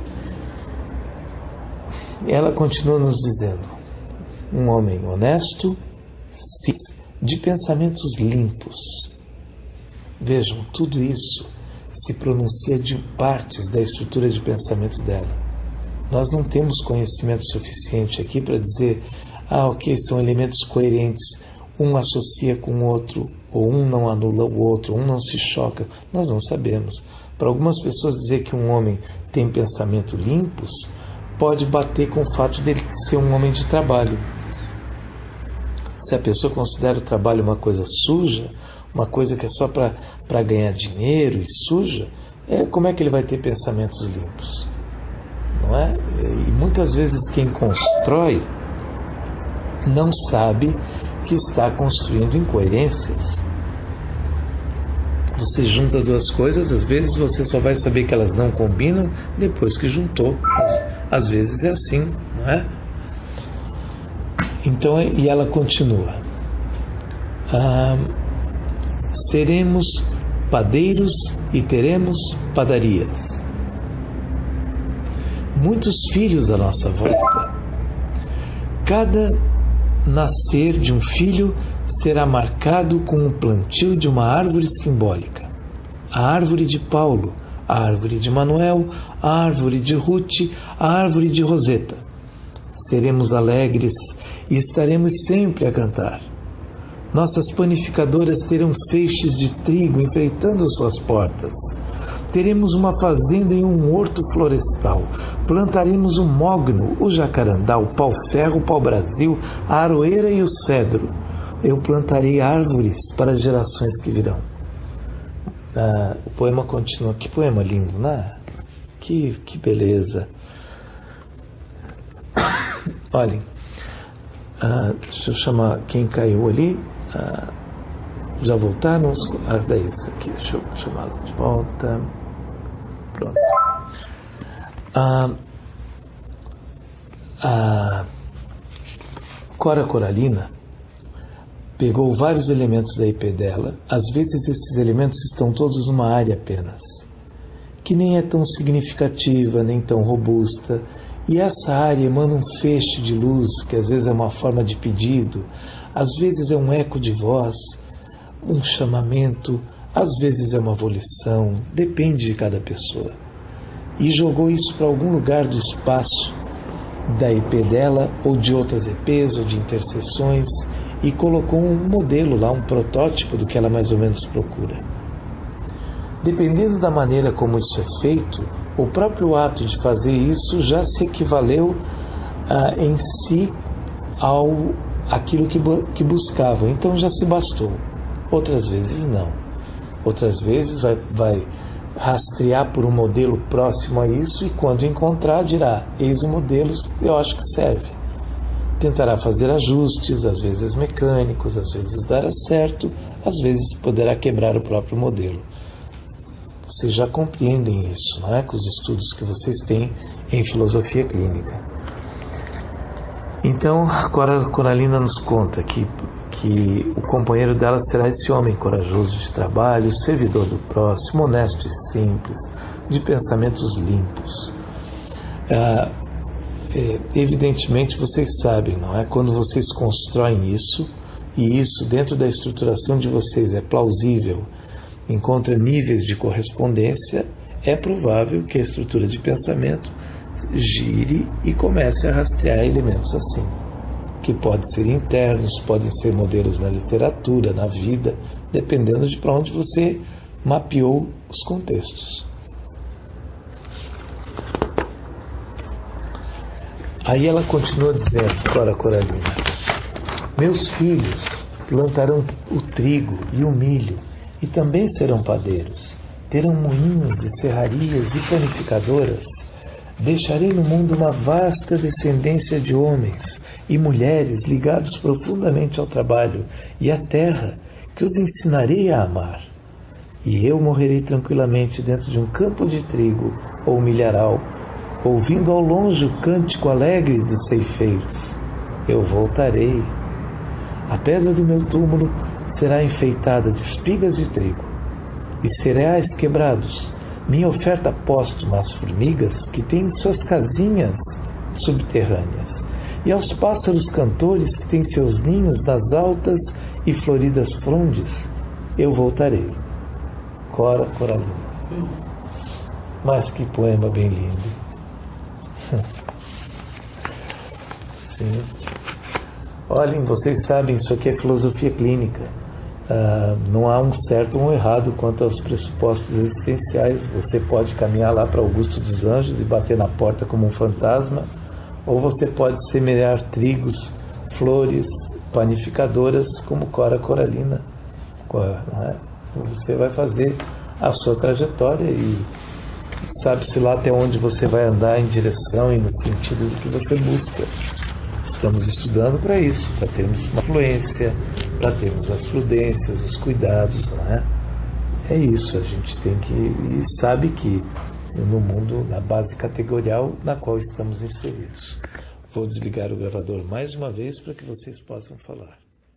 Ela continua nos dizendo: um homem honesto, de pensamentos limpos. Vejam, tudo isso se pronuncia de partes da estrutura de pensamento dela. Nós não temos conhecimento suficiente aqui para dizer, ok, são elementos coerentes, um associa com o outro, ou um não anula o outro, um não se choca. Nós não sabemos. Para algumas pessoas dizer que um homem tem pensamento limpos, pode bater com o fato dele ser um homem de trabalho. Se a pessoa considera o trabalho uma coisa suja, uma coisa que é só para ganhar dinheiro e suja, como é que ele vai ter pensamentos limpos? Não é? E muitas vezes quem constrói não sabe que está construindo incoerências. Você junta duas coisas, às vezes você só vai saber que elas não combinam depois que juntou. Às vezes é assim, não é? Então, e ela continua: seremos padeiros e teremos padarias. Muitos filhos à nossa volta. Cada nascer de um filho será marcado com o plantio de uma árvore simbólica. A árvore de Paulo, a árvore de Manuel, a árvore de Ruth, a árvore de Roseta. Seremos alegres e estaremos sempre a cantar. Nossas panificadoras terão feixes de trigo enfeitando suas portas. Teremos uma fazenda em um horto florestal. Plantaremos o mogno, o jacarandá, o pau-ferro, o pau-brasil, a aroeira e o cedro. Eu plantarei árvores para as gerações que virão. O poema continua. Que poema lindo, né? Que beleza. Olhem, deixa eu chamar quem caiu ali. Já voltaram? Daí, isso aqui, deixa eu chamá-lo de volta. Pronto. A Cora Coralina pegou vários elementos da IP dela. Às vezes esses elementos estão todos numa área apenas, que nem é tão significativa, nem tão robusta. E essa área emana um feixe de luz, que às vezes é uma forma de pedido, às vezes é um eco de voz, um chamamento, às vezes é uma volição, depende de cada pessoa. E jogou isso para algum lugar do espaço da EP dela, ou de outras EPs, ou de interseções, e colocou um modelo lá, um protótipo do que ela mais ou menos procura. Dependendo da maneira como isso é feito, o próprio ato de fazer isso já se equivaleu em si àquilo que buscavam, então já se bastou. Outras vezes não. Outras vezes vai rastrear por um modelo próximo a isso e quando encontrar dirá, eis o modelo, eu acho que serve. tentará fazer ajustes, às vezes mecânicos, às vezes dará certo, às vezes poderá quebrar o próprio modelo. Vocês já compreendem isso, não é? Com os estudos que vocês têm em filosofia clínica. Então, a Coralina nos conta que o companheiro dela será esse homem corajoso de trabalho, servidor do próximo, honesto e simples, de pensamentos limpos. Evidentemente, vocês sabem, não é? Quando vocês constroem isso, e isso dentro da estruturação de vocês é plausível, encontra níveis de correspondência, é provável que a estrutura de pensamento gire e comece a rastrear elementos assim, que podem ser internos, podem ser modelos na literatura, na vida, dependendo de para onde você mapeou os contextos. Aí ela continua dizendo, Coralina: meus filhos plantarão o trigo e o milho, e também serão padeiros. Terão moinhos e serrarias e panificadoras. Deixarei no mundo uma vasta descendência de homens e mulheres ligados profundamente ao trabalho e à terra, que os ensinarei a amar. E eu morrerei tranquilamente dentro de um campo de trigo ou milharal, ouvindo ao longe o cântico alegre dos ceifeiros. Eu voltarei. A pedra do meu túmulo será enfeitada de espigas de trigo e cereais quebrados. Minha oferta póstuma às formigas que têm suas casinhas subterrâneas, e aos pássaros cantores que têm seus ninhos nas altas e floridas frondes, eu voltarei. Coralina. Mas que poema bem lindo. Sim. Olhem, vocês sabem, isso aqui é filosofia clínica. Não há um certo ou um errado quanto aos pressupostos existenciais. Você pode caminhar lá para Augusto dos Anjos e bater na porta como um fantasma, ou você pode semear trigos, flores, panificadoras como Coralina. Você vai fazer a sua trajetória e sabe-se lá até onde você vai andar em direção e no sentido do que você busca. Estamos estudando para isso, para termos uma fluência, para termos as prudências, os cuidados, não é? É isso, a gente tem que... E sabe que no mundo, na base categorial na qual estamos inseridos. Vou desligar o gravador mais uma vez para que vocês possam falar.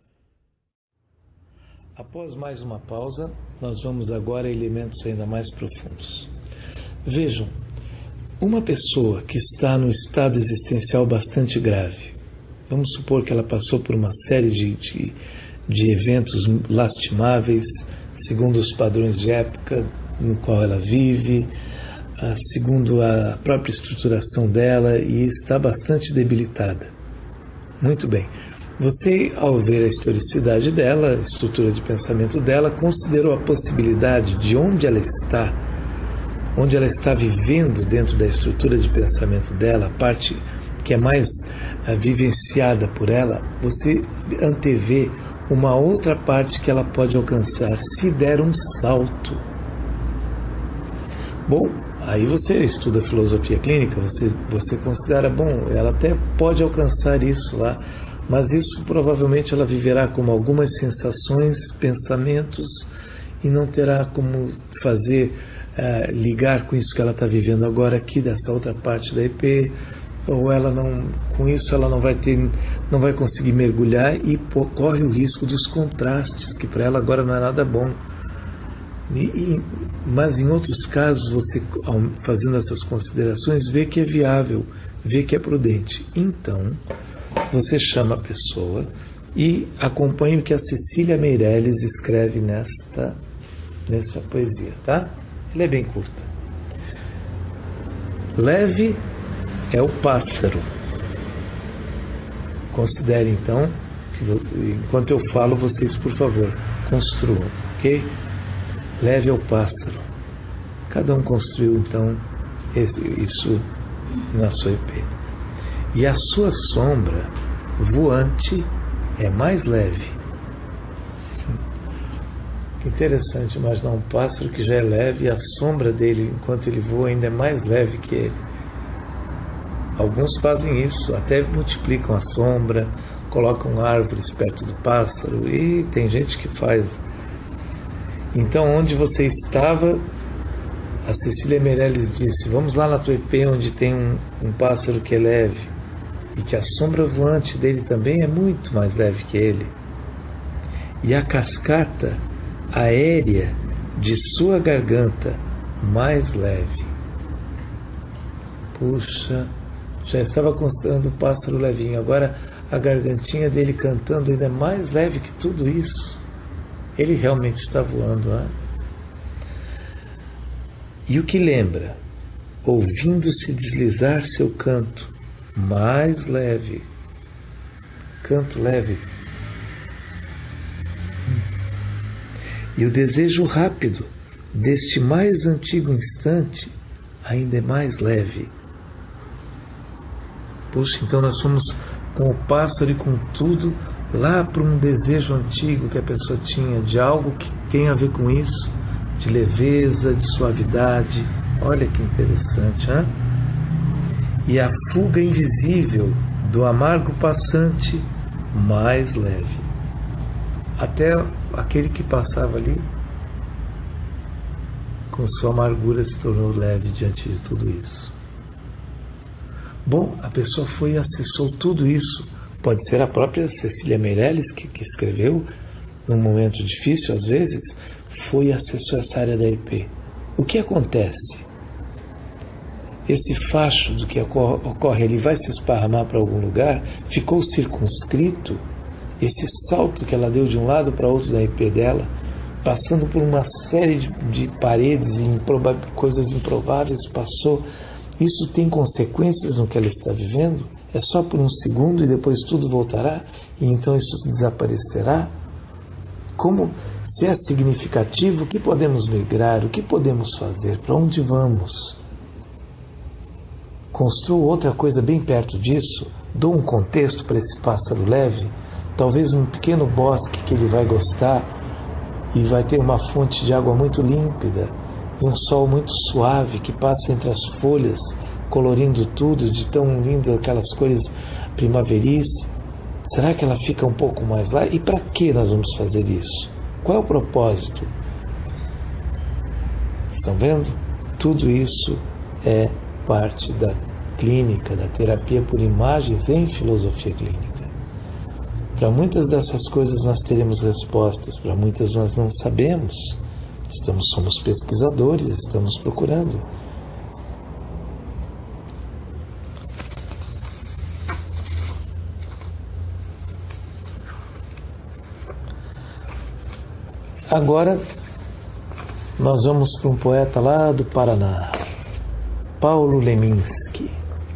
Após mais uma pausa, nós vamos agora a elementos ainda mais profundos. Vejam, uma pessoa que está num estado existencial bastante grave, vamos supor que ela passou por uma série de eventos lastimáveis, segundo os padrões de época no qual ela vive, segundo a própria estruturação dela, e está bastante debilitada. Muito bem. Você, ao ver a historicidade dela, a estrutura de pensamento dela, considerou a possibilidade de onde ela está vivendo dentro da estrutura de pensamento dela, a parte que é mais vivenciada por ela, você antevê uma outra parte que ela pode alcançar se der um salto. Bom, aí você estuda filosofia clínica, você considera, bom, ela até pode alcançar isso lá, mas isso provavelmente ela viverá como algumas sensações, pensamentos, e não terá como fazer ligar com isso que ela está vivendo agora aqui, dessa outra parte da EP, ou ela não, com isso ela não vai conseguir mergulhar e corre o risco dos contrastes, que para ela agora não é nada bom. Mas em outros casos, você, fazendo essas considerações, vê que é viável, vê que é prudente. Então, você chama a pessoa e acompanha o que a Cecília Meirelles escreve nessa poesia, tá? Ela é bem curta. Leve é o pássaro. Considere então, enquanto eu falo, vocês, por favor, construam, ok? Leve é o pássaro. Cada um construiu então isso na sua EP. E a sua sombra voante é mais leve. Interessante imaginar um pássaro que já é leve e a sombra dele, enquanto ele voa, ainda é mais leve que ele. Alguns fazem isso, até multiplicam a sombra, colocam árvores perto do pássaro, e tem gente que faz. Então, onde você estava, a Cecília Meirelles disse, vamos lá na tua IP onde tem um pássaro que é leve, e que a sombra voante dele também é muito mais leve que ele. E a cascata aérea de sua garganta mais leve. Puxa, já estava constando o pássaro levinho, agora a gargantinha dele cantando ainda é mais leve que tudo isso. Ele realmente está voando, né? E o que lembra? Ouvindo-se deslizar seu canto mais leve. Canto leve. E o desejo rápido deste mais antigo instante ainda é mais leve. Puxa, então nós fomos com o pássaro e com tudo lá para um desejo antigo que a pessoa tinha, de algo que tem a ver com isso, de leveza, de suavidade. Olha que interessante, hein? E a fuga invisível do amargo passante mais leve. Até aquele que passava ali, com sua amargura, se tornou leve diante de tudo isso. Bom, a pessoa foi e acessou tudo isso. Pode ser a própria Cecília Meirelles que escreveu, num momento difícil às vezes, foi e acessou essa área da IP. O que acontece? Esse facho do que ocorre, ele vai se esparramar para algum lugar, ficou circunscrito. Esse salto que ela deu de um lado para outro da IP dela, passando por uma série de paredes e coisas improváveis, passou. Isso tem consequências no que ela está vivendo? É só por um segundo e depois tudo voltará? E então isso desaparecerá? Como, se é significativo, o que podemos migrar? O que podemos fazer? Para onde vamos? Construo outra coisa bem perto disso, dou um contexto para esse pássaro leve, talvez um pequeno bosque que ele vai gostar e vai ter uma fonte de água muito límpida e um sol muito suave que passa entre as folhas, colorindo tudo de tão lindo, aquelas cores primaveris. Será que ela fica um pouco mais lá? E para que nós vamos fazer isso? Qual é o propósito? Estão vendo? Tudo isso é parte da clínica, da terapia por imagens em filosofia clínica. Para muitas dessas coisas nós teremos respostas, para muitas nós não sabemos. Somos pesquisadores, estamos procurando. Agora nós vamos para um poeta lá do Paraná, Paulo Leminski.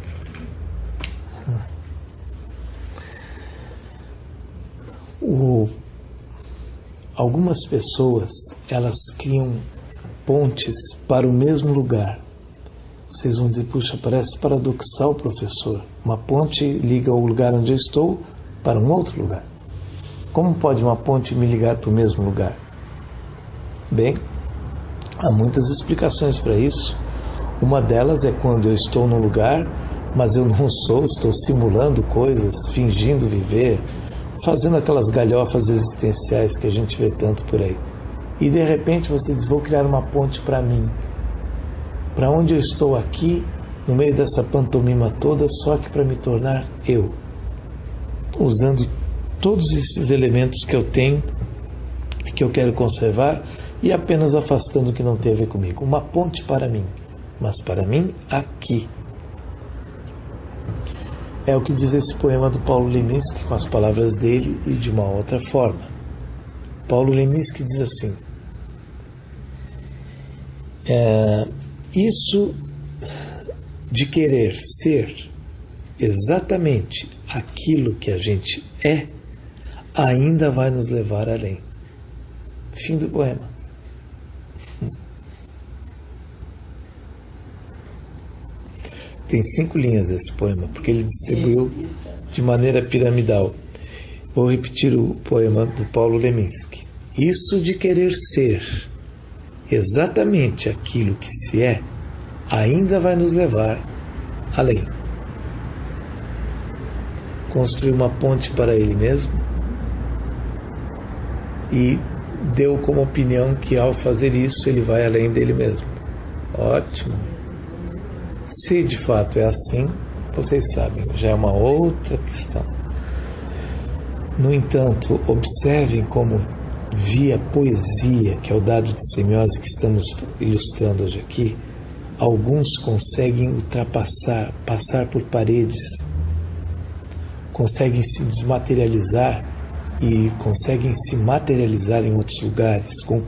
Algumas pessoas, elas criam pontes para o mesmo lugar. Vocês vão dizer, puxa, parece paradoxal, professor. Uma ponte liga o lugar onde eu estou para um outro lugar. Como pode uma ponte me ligar para o mesmo lugar? Bem, há muitas explicações para isso. Uma delas é quando eu estou num lugar, mas eu não sou, estou simulando coisas, fingindo viver, fazendo aquelas galhofas existenciais que a gente vê tanto por aí. E de repente você diz, vou criar uma ponte para mim. Para onde eu estou aqui, no meio dessa pantomima toda, só que para me tornar eu. Usando todos esses elementos que eu tenho, que eu quero conservar, e apenas afastando o que não tem a ver comigo. Uma ponte para mim, mas para mim aqui. É o que diz esse poema do Paulo Leminski, com as palavras dele e de uma outra forma. Paulo Leminski diz assim: isso de querer ser exatamente aquilo que a gente é, ainda vai nos levar além. Fim do poema. Tem 5 linhas esse poema, porque ele distribuiu de maneira piramidal. Vou repetir o poema do Paulo Leminski. Isso de querer ser exatamente aquilo que se é, ainda vai nos levar além. construiu uma ponte para ele mesmo e deu como opinião que ao fazer isso ele vai além dele mesmo. Ótimo. Se de fato é assim, vocês sabem, já é uma outra questão. No entanto, observem como, via poesia, que é o dado de semiose que estamos ilustrando hoje aqui, alguns conseguem passar por paredes, conseguem se desmaterializar e conseguem se materializar em outros lugares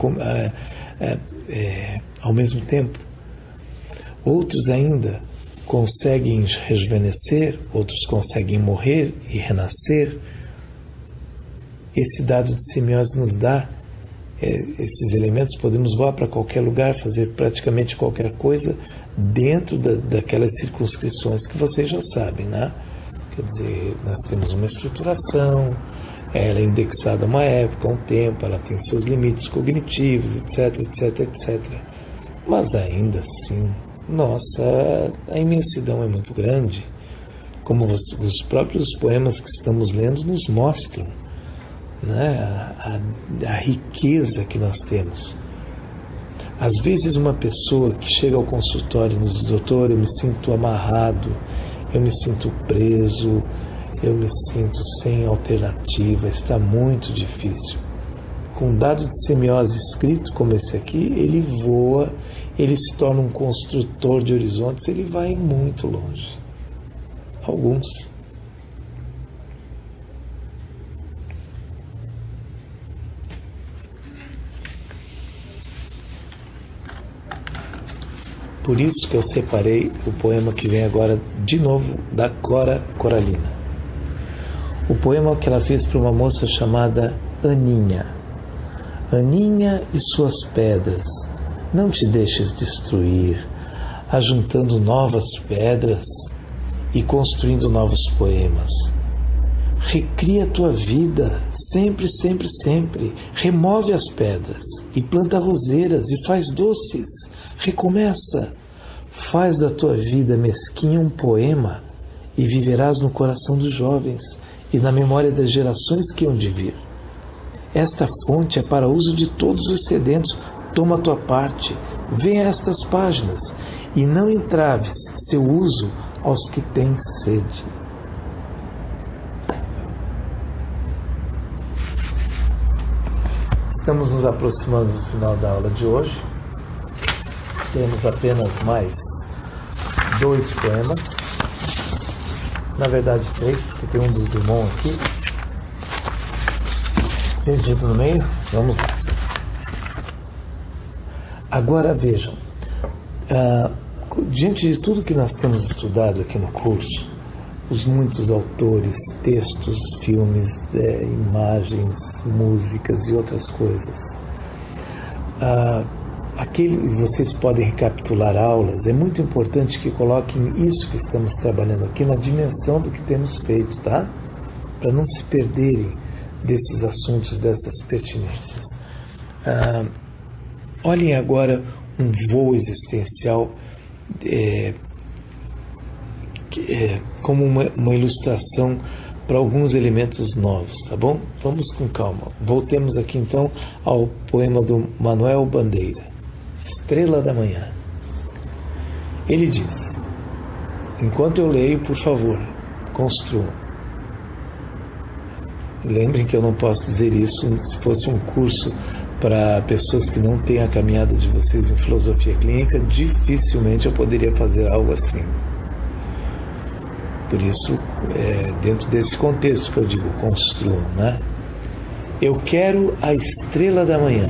ao mesmo tempo. Outros ainda conseguem rejuvenescer, outros conseguem morrer e renascer. Esse dado de semiose nos dá esses elementos. Podemos voar para qualquer lugar, fazer praticamente qualquer coisa dentro daquelas circunscrições que vocês já sabem, né? Quer dizer, nós temos uma estruturação, ela é indexada a uma época, a um tempo, ela tem seus limites cognitivos, etc, etc, etc. Mas ainda assim, nossa, a imensidão é muito grande, como os próprios poemas que estamos lendo nos mostram, né? A riqueza que nós temos. Às vezes uma pessoa que chega ao consultório e nos diz: doutor, eu me sinto amarrado, eu me sinto preso, eu me sinto sem alternativa, está muito difícil. Com um dado de semiose escrito como esse aqui, ele voa, ele se torna um construtor de horizontes, ele vai muito longe. Alguns. Por isso que eu separei o poema que vem agora de novo da Cora Coralina. O poema que ela fez para uma moça chamada Aninha. Aninha e suas pedras, não te deixes destruir, ajuntando novas pedras e construindo novos poemas. Recria a tua vida, sempre, sempre, sempre. Remove as pedras e planta roseiras e faz doces. Recomeça, faz da tua vida mesquinha um poema e viverás no coração dos jovens e na memória das gerações que hão de vir. Esta fonte é para uso de todos os sedentos. Toma a tua parte, venha a estas páginas e não entraves seu uso aos que têm sede. Estamos nos aproximando do final da aula de hoje. Temos apenas mais 2 poemas. Na verdade 3, porque tem um do Drummond aqui. Perdido no meio. Vamos lá. Agora vejam. Diante de tudo que nós temos estudado aqui no curso, os muitos autores, textos, filmes, imagens, músicas e outras coisas, vocês podem recapitular aulas. É muito importante que coloquem isso que estamos trabalhando aqui na dimensão do que temos feito, tá? Para não se perderem desses assuntos, dessas pertinências. Olhem agora um voo existencial como uma ilustração para alguns elementos novos, tá bom? Vamos com calma. Voltemos aqui então ao poema do Manuel Bandeira, Estrela da Manhã. Ele diz: enquanto eu leio, por favor, construam. Lembrem que eu não posso dizer isso se fosse um curso para pessoas que não têm a caminhada de vocês em filosofia clínica. Dificilmente eu poderia fazer algo assim. Por isso, dentro desse contexto que eu digo, construam, né? Eu quero a estrela da manhã.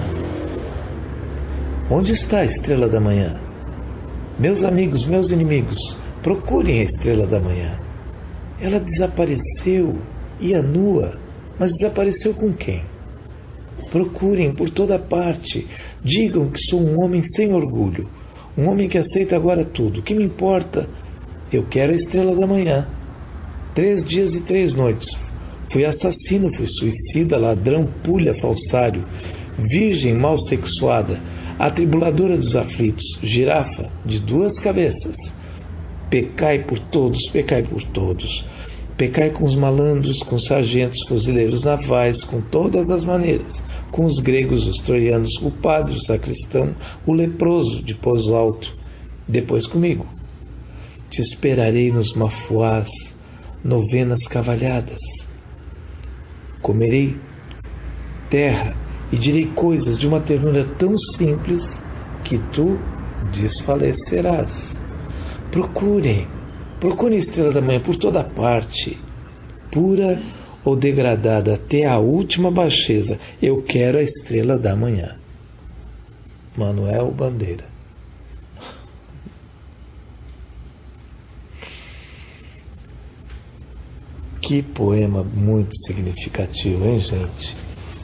Onde está a estrela da manhã? Meus amigos, meus inimigos, procurem a estrela da manhã. Ela desapareceu, ia nua, mas desapareceu com quem? Procurem por toda parte. Digam que sou um homem sem orgulho, um homem que aceita agora tudo. O que me importa? Eu quero a estrela da manhã. 3 dias e 3 noites. Fui assassino, fui suicida, ladrão, pulha, falsário, virgem mal sexuada, atribuladora dos aflitos, girafa de 2 cabeças. Pecai por todos, pecai por todos. Pecai com os malandros, com os sargentos, fuzileiros navais, com todas as maneiras, com os gregos, os troianos, o padre, o sacristão, o leproso de pouso alto, depois comigo. Te esperarei nos mafuás, novenas cavalhadas. Comerei terra e direi coisas de uma ternura tão simples que tu desfalecerás. Procurem a estrela da manhã por toda parte, pura ou degradada até a última baixeza. Eu quero a estrela da manhã. Manuel Bandeira. Que poema muito significativo, hein, gente?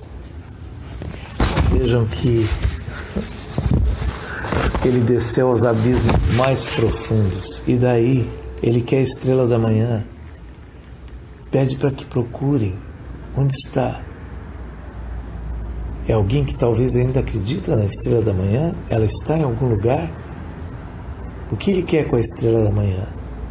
Vejam que ele desceu aos abismos mais profundos e daí ele quer a estrela da manhã. Pede para que procurem. Onde está? É alguém que talvez ainda acredita na estrela da manhã? Ela está em algum lugar? O que ele quer com a estrela da manhã?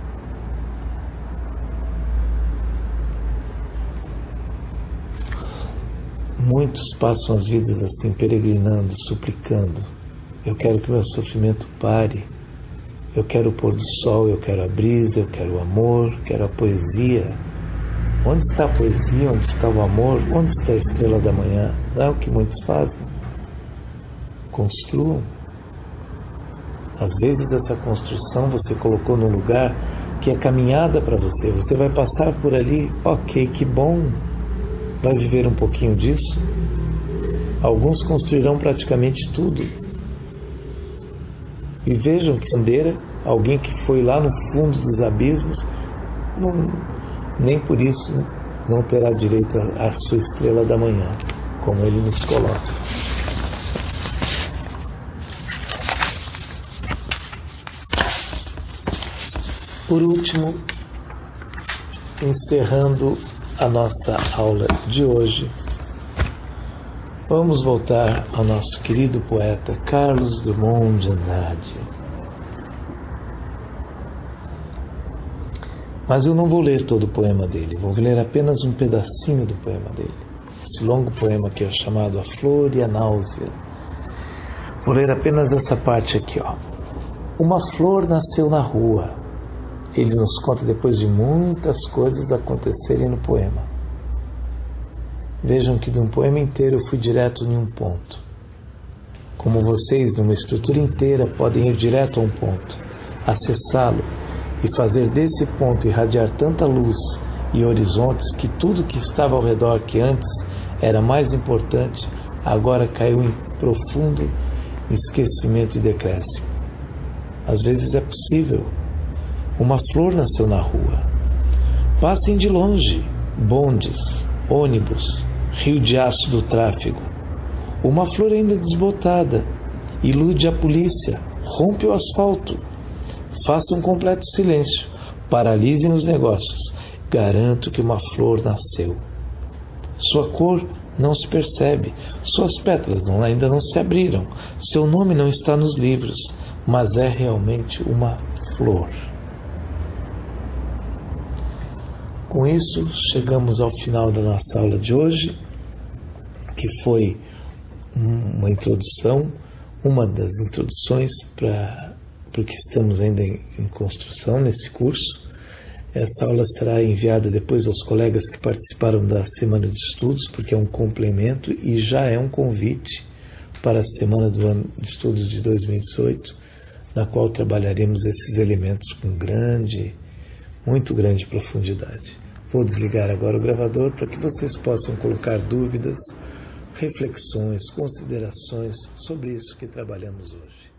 Muitos passam as vidas assim, peregrinando, suplicando. Eu quero que meu sofrimento pare. Eu quero o pôr do sol, eu quero a brisa, eu quero o amor, quero a poesia. Onde está a poesia? Onde está o amor? Onde está a estrela da manhã? Não é o que muitos fazem? Construam. Às vezes essa construção você colocou num lugar que é caminhada para você. Você vai passar por ali, ok, que bom. Vai viver um pouquinho disso? Alguns construirão praticamente tudo. E vejam que Bandeira, alguém que foi lá no fundo dos abismos, nem por isso não terá direito à sua estrela da manhã, como ele nos coloca. Por último, encerrando a nossa aula de hoje, vamos voltar ao nosso querido poeta Carlos Drummond de Andrade. Mas eu não vou ler todo o poema dele, vou ler apenas um pedacinho do poema dele. Esse longo poema que é chamado A Flor e a Náusea. Vou ler apenas essa parte aqui, ó. Uma flor nasceu na rua. Ele nos conta depois de muitas coisas acontecerem no poema. Vejam que de um poema inteiro eu fui direto em um ponto. Como vocês, numa estrutura inteira, podem ir direto a um ponto, acessá-lo e fazer desse ponto irradiar tanta luz e horizontes que tudo que estava ao redor, que antes era mais importante, agora caiu em profundo esquecimento e decréscimo. Às vezes é possível. Uma flor nasceu na rua. Passem de longe, bondes, ônibus, rio de aço do tráfego. Uma flor ainda desbotada, ilude a polícia, rompe o asfalto. Faça um completo silêncio, paralisem os negócios. Garanto que uma flor nasceu. Sua cor não se percebe, suas pétalas ainda não se abriram, seu nome não está nos livros, mas é realmente uma flor. Com isso, chegamos ao final da nossa aula de hoje, que foi uma introdução, uma das introduções para o que estamos ainda em construção nesse curso. Esta aula será enviada depois aos colegas que participaram da Semana de Estudos, porque é um complemento e já é um convite para a Semana do Ano de Estudos de 2018, na qual trabalharemos esses elementos com muito grande profundidade. Vou desligar agora o gravador para que vocês possam colocar dúvidas, reflexões, considerações sobre isso que trabalhamos hoje.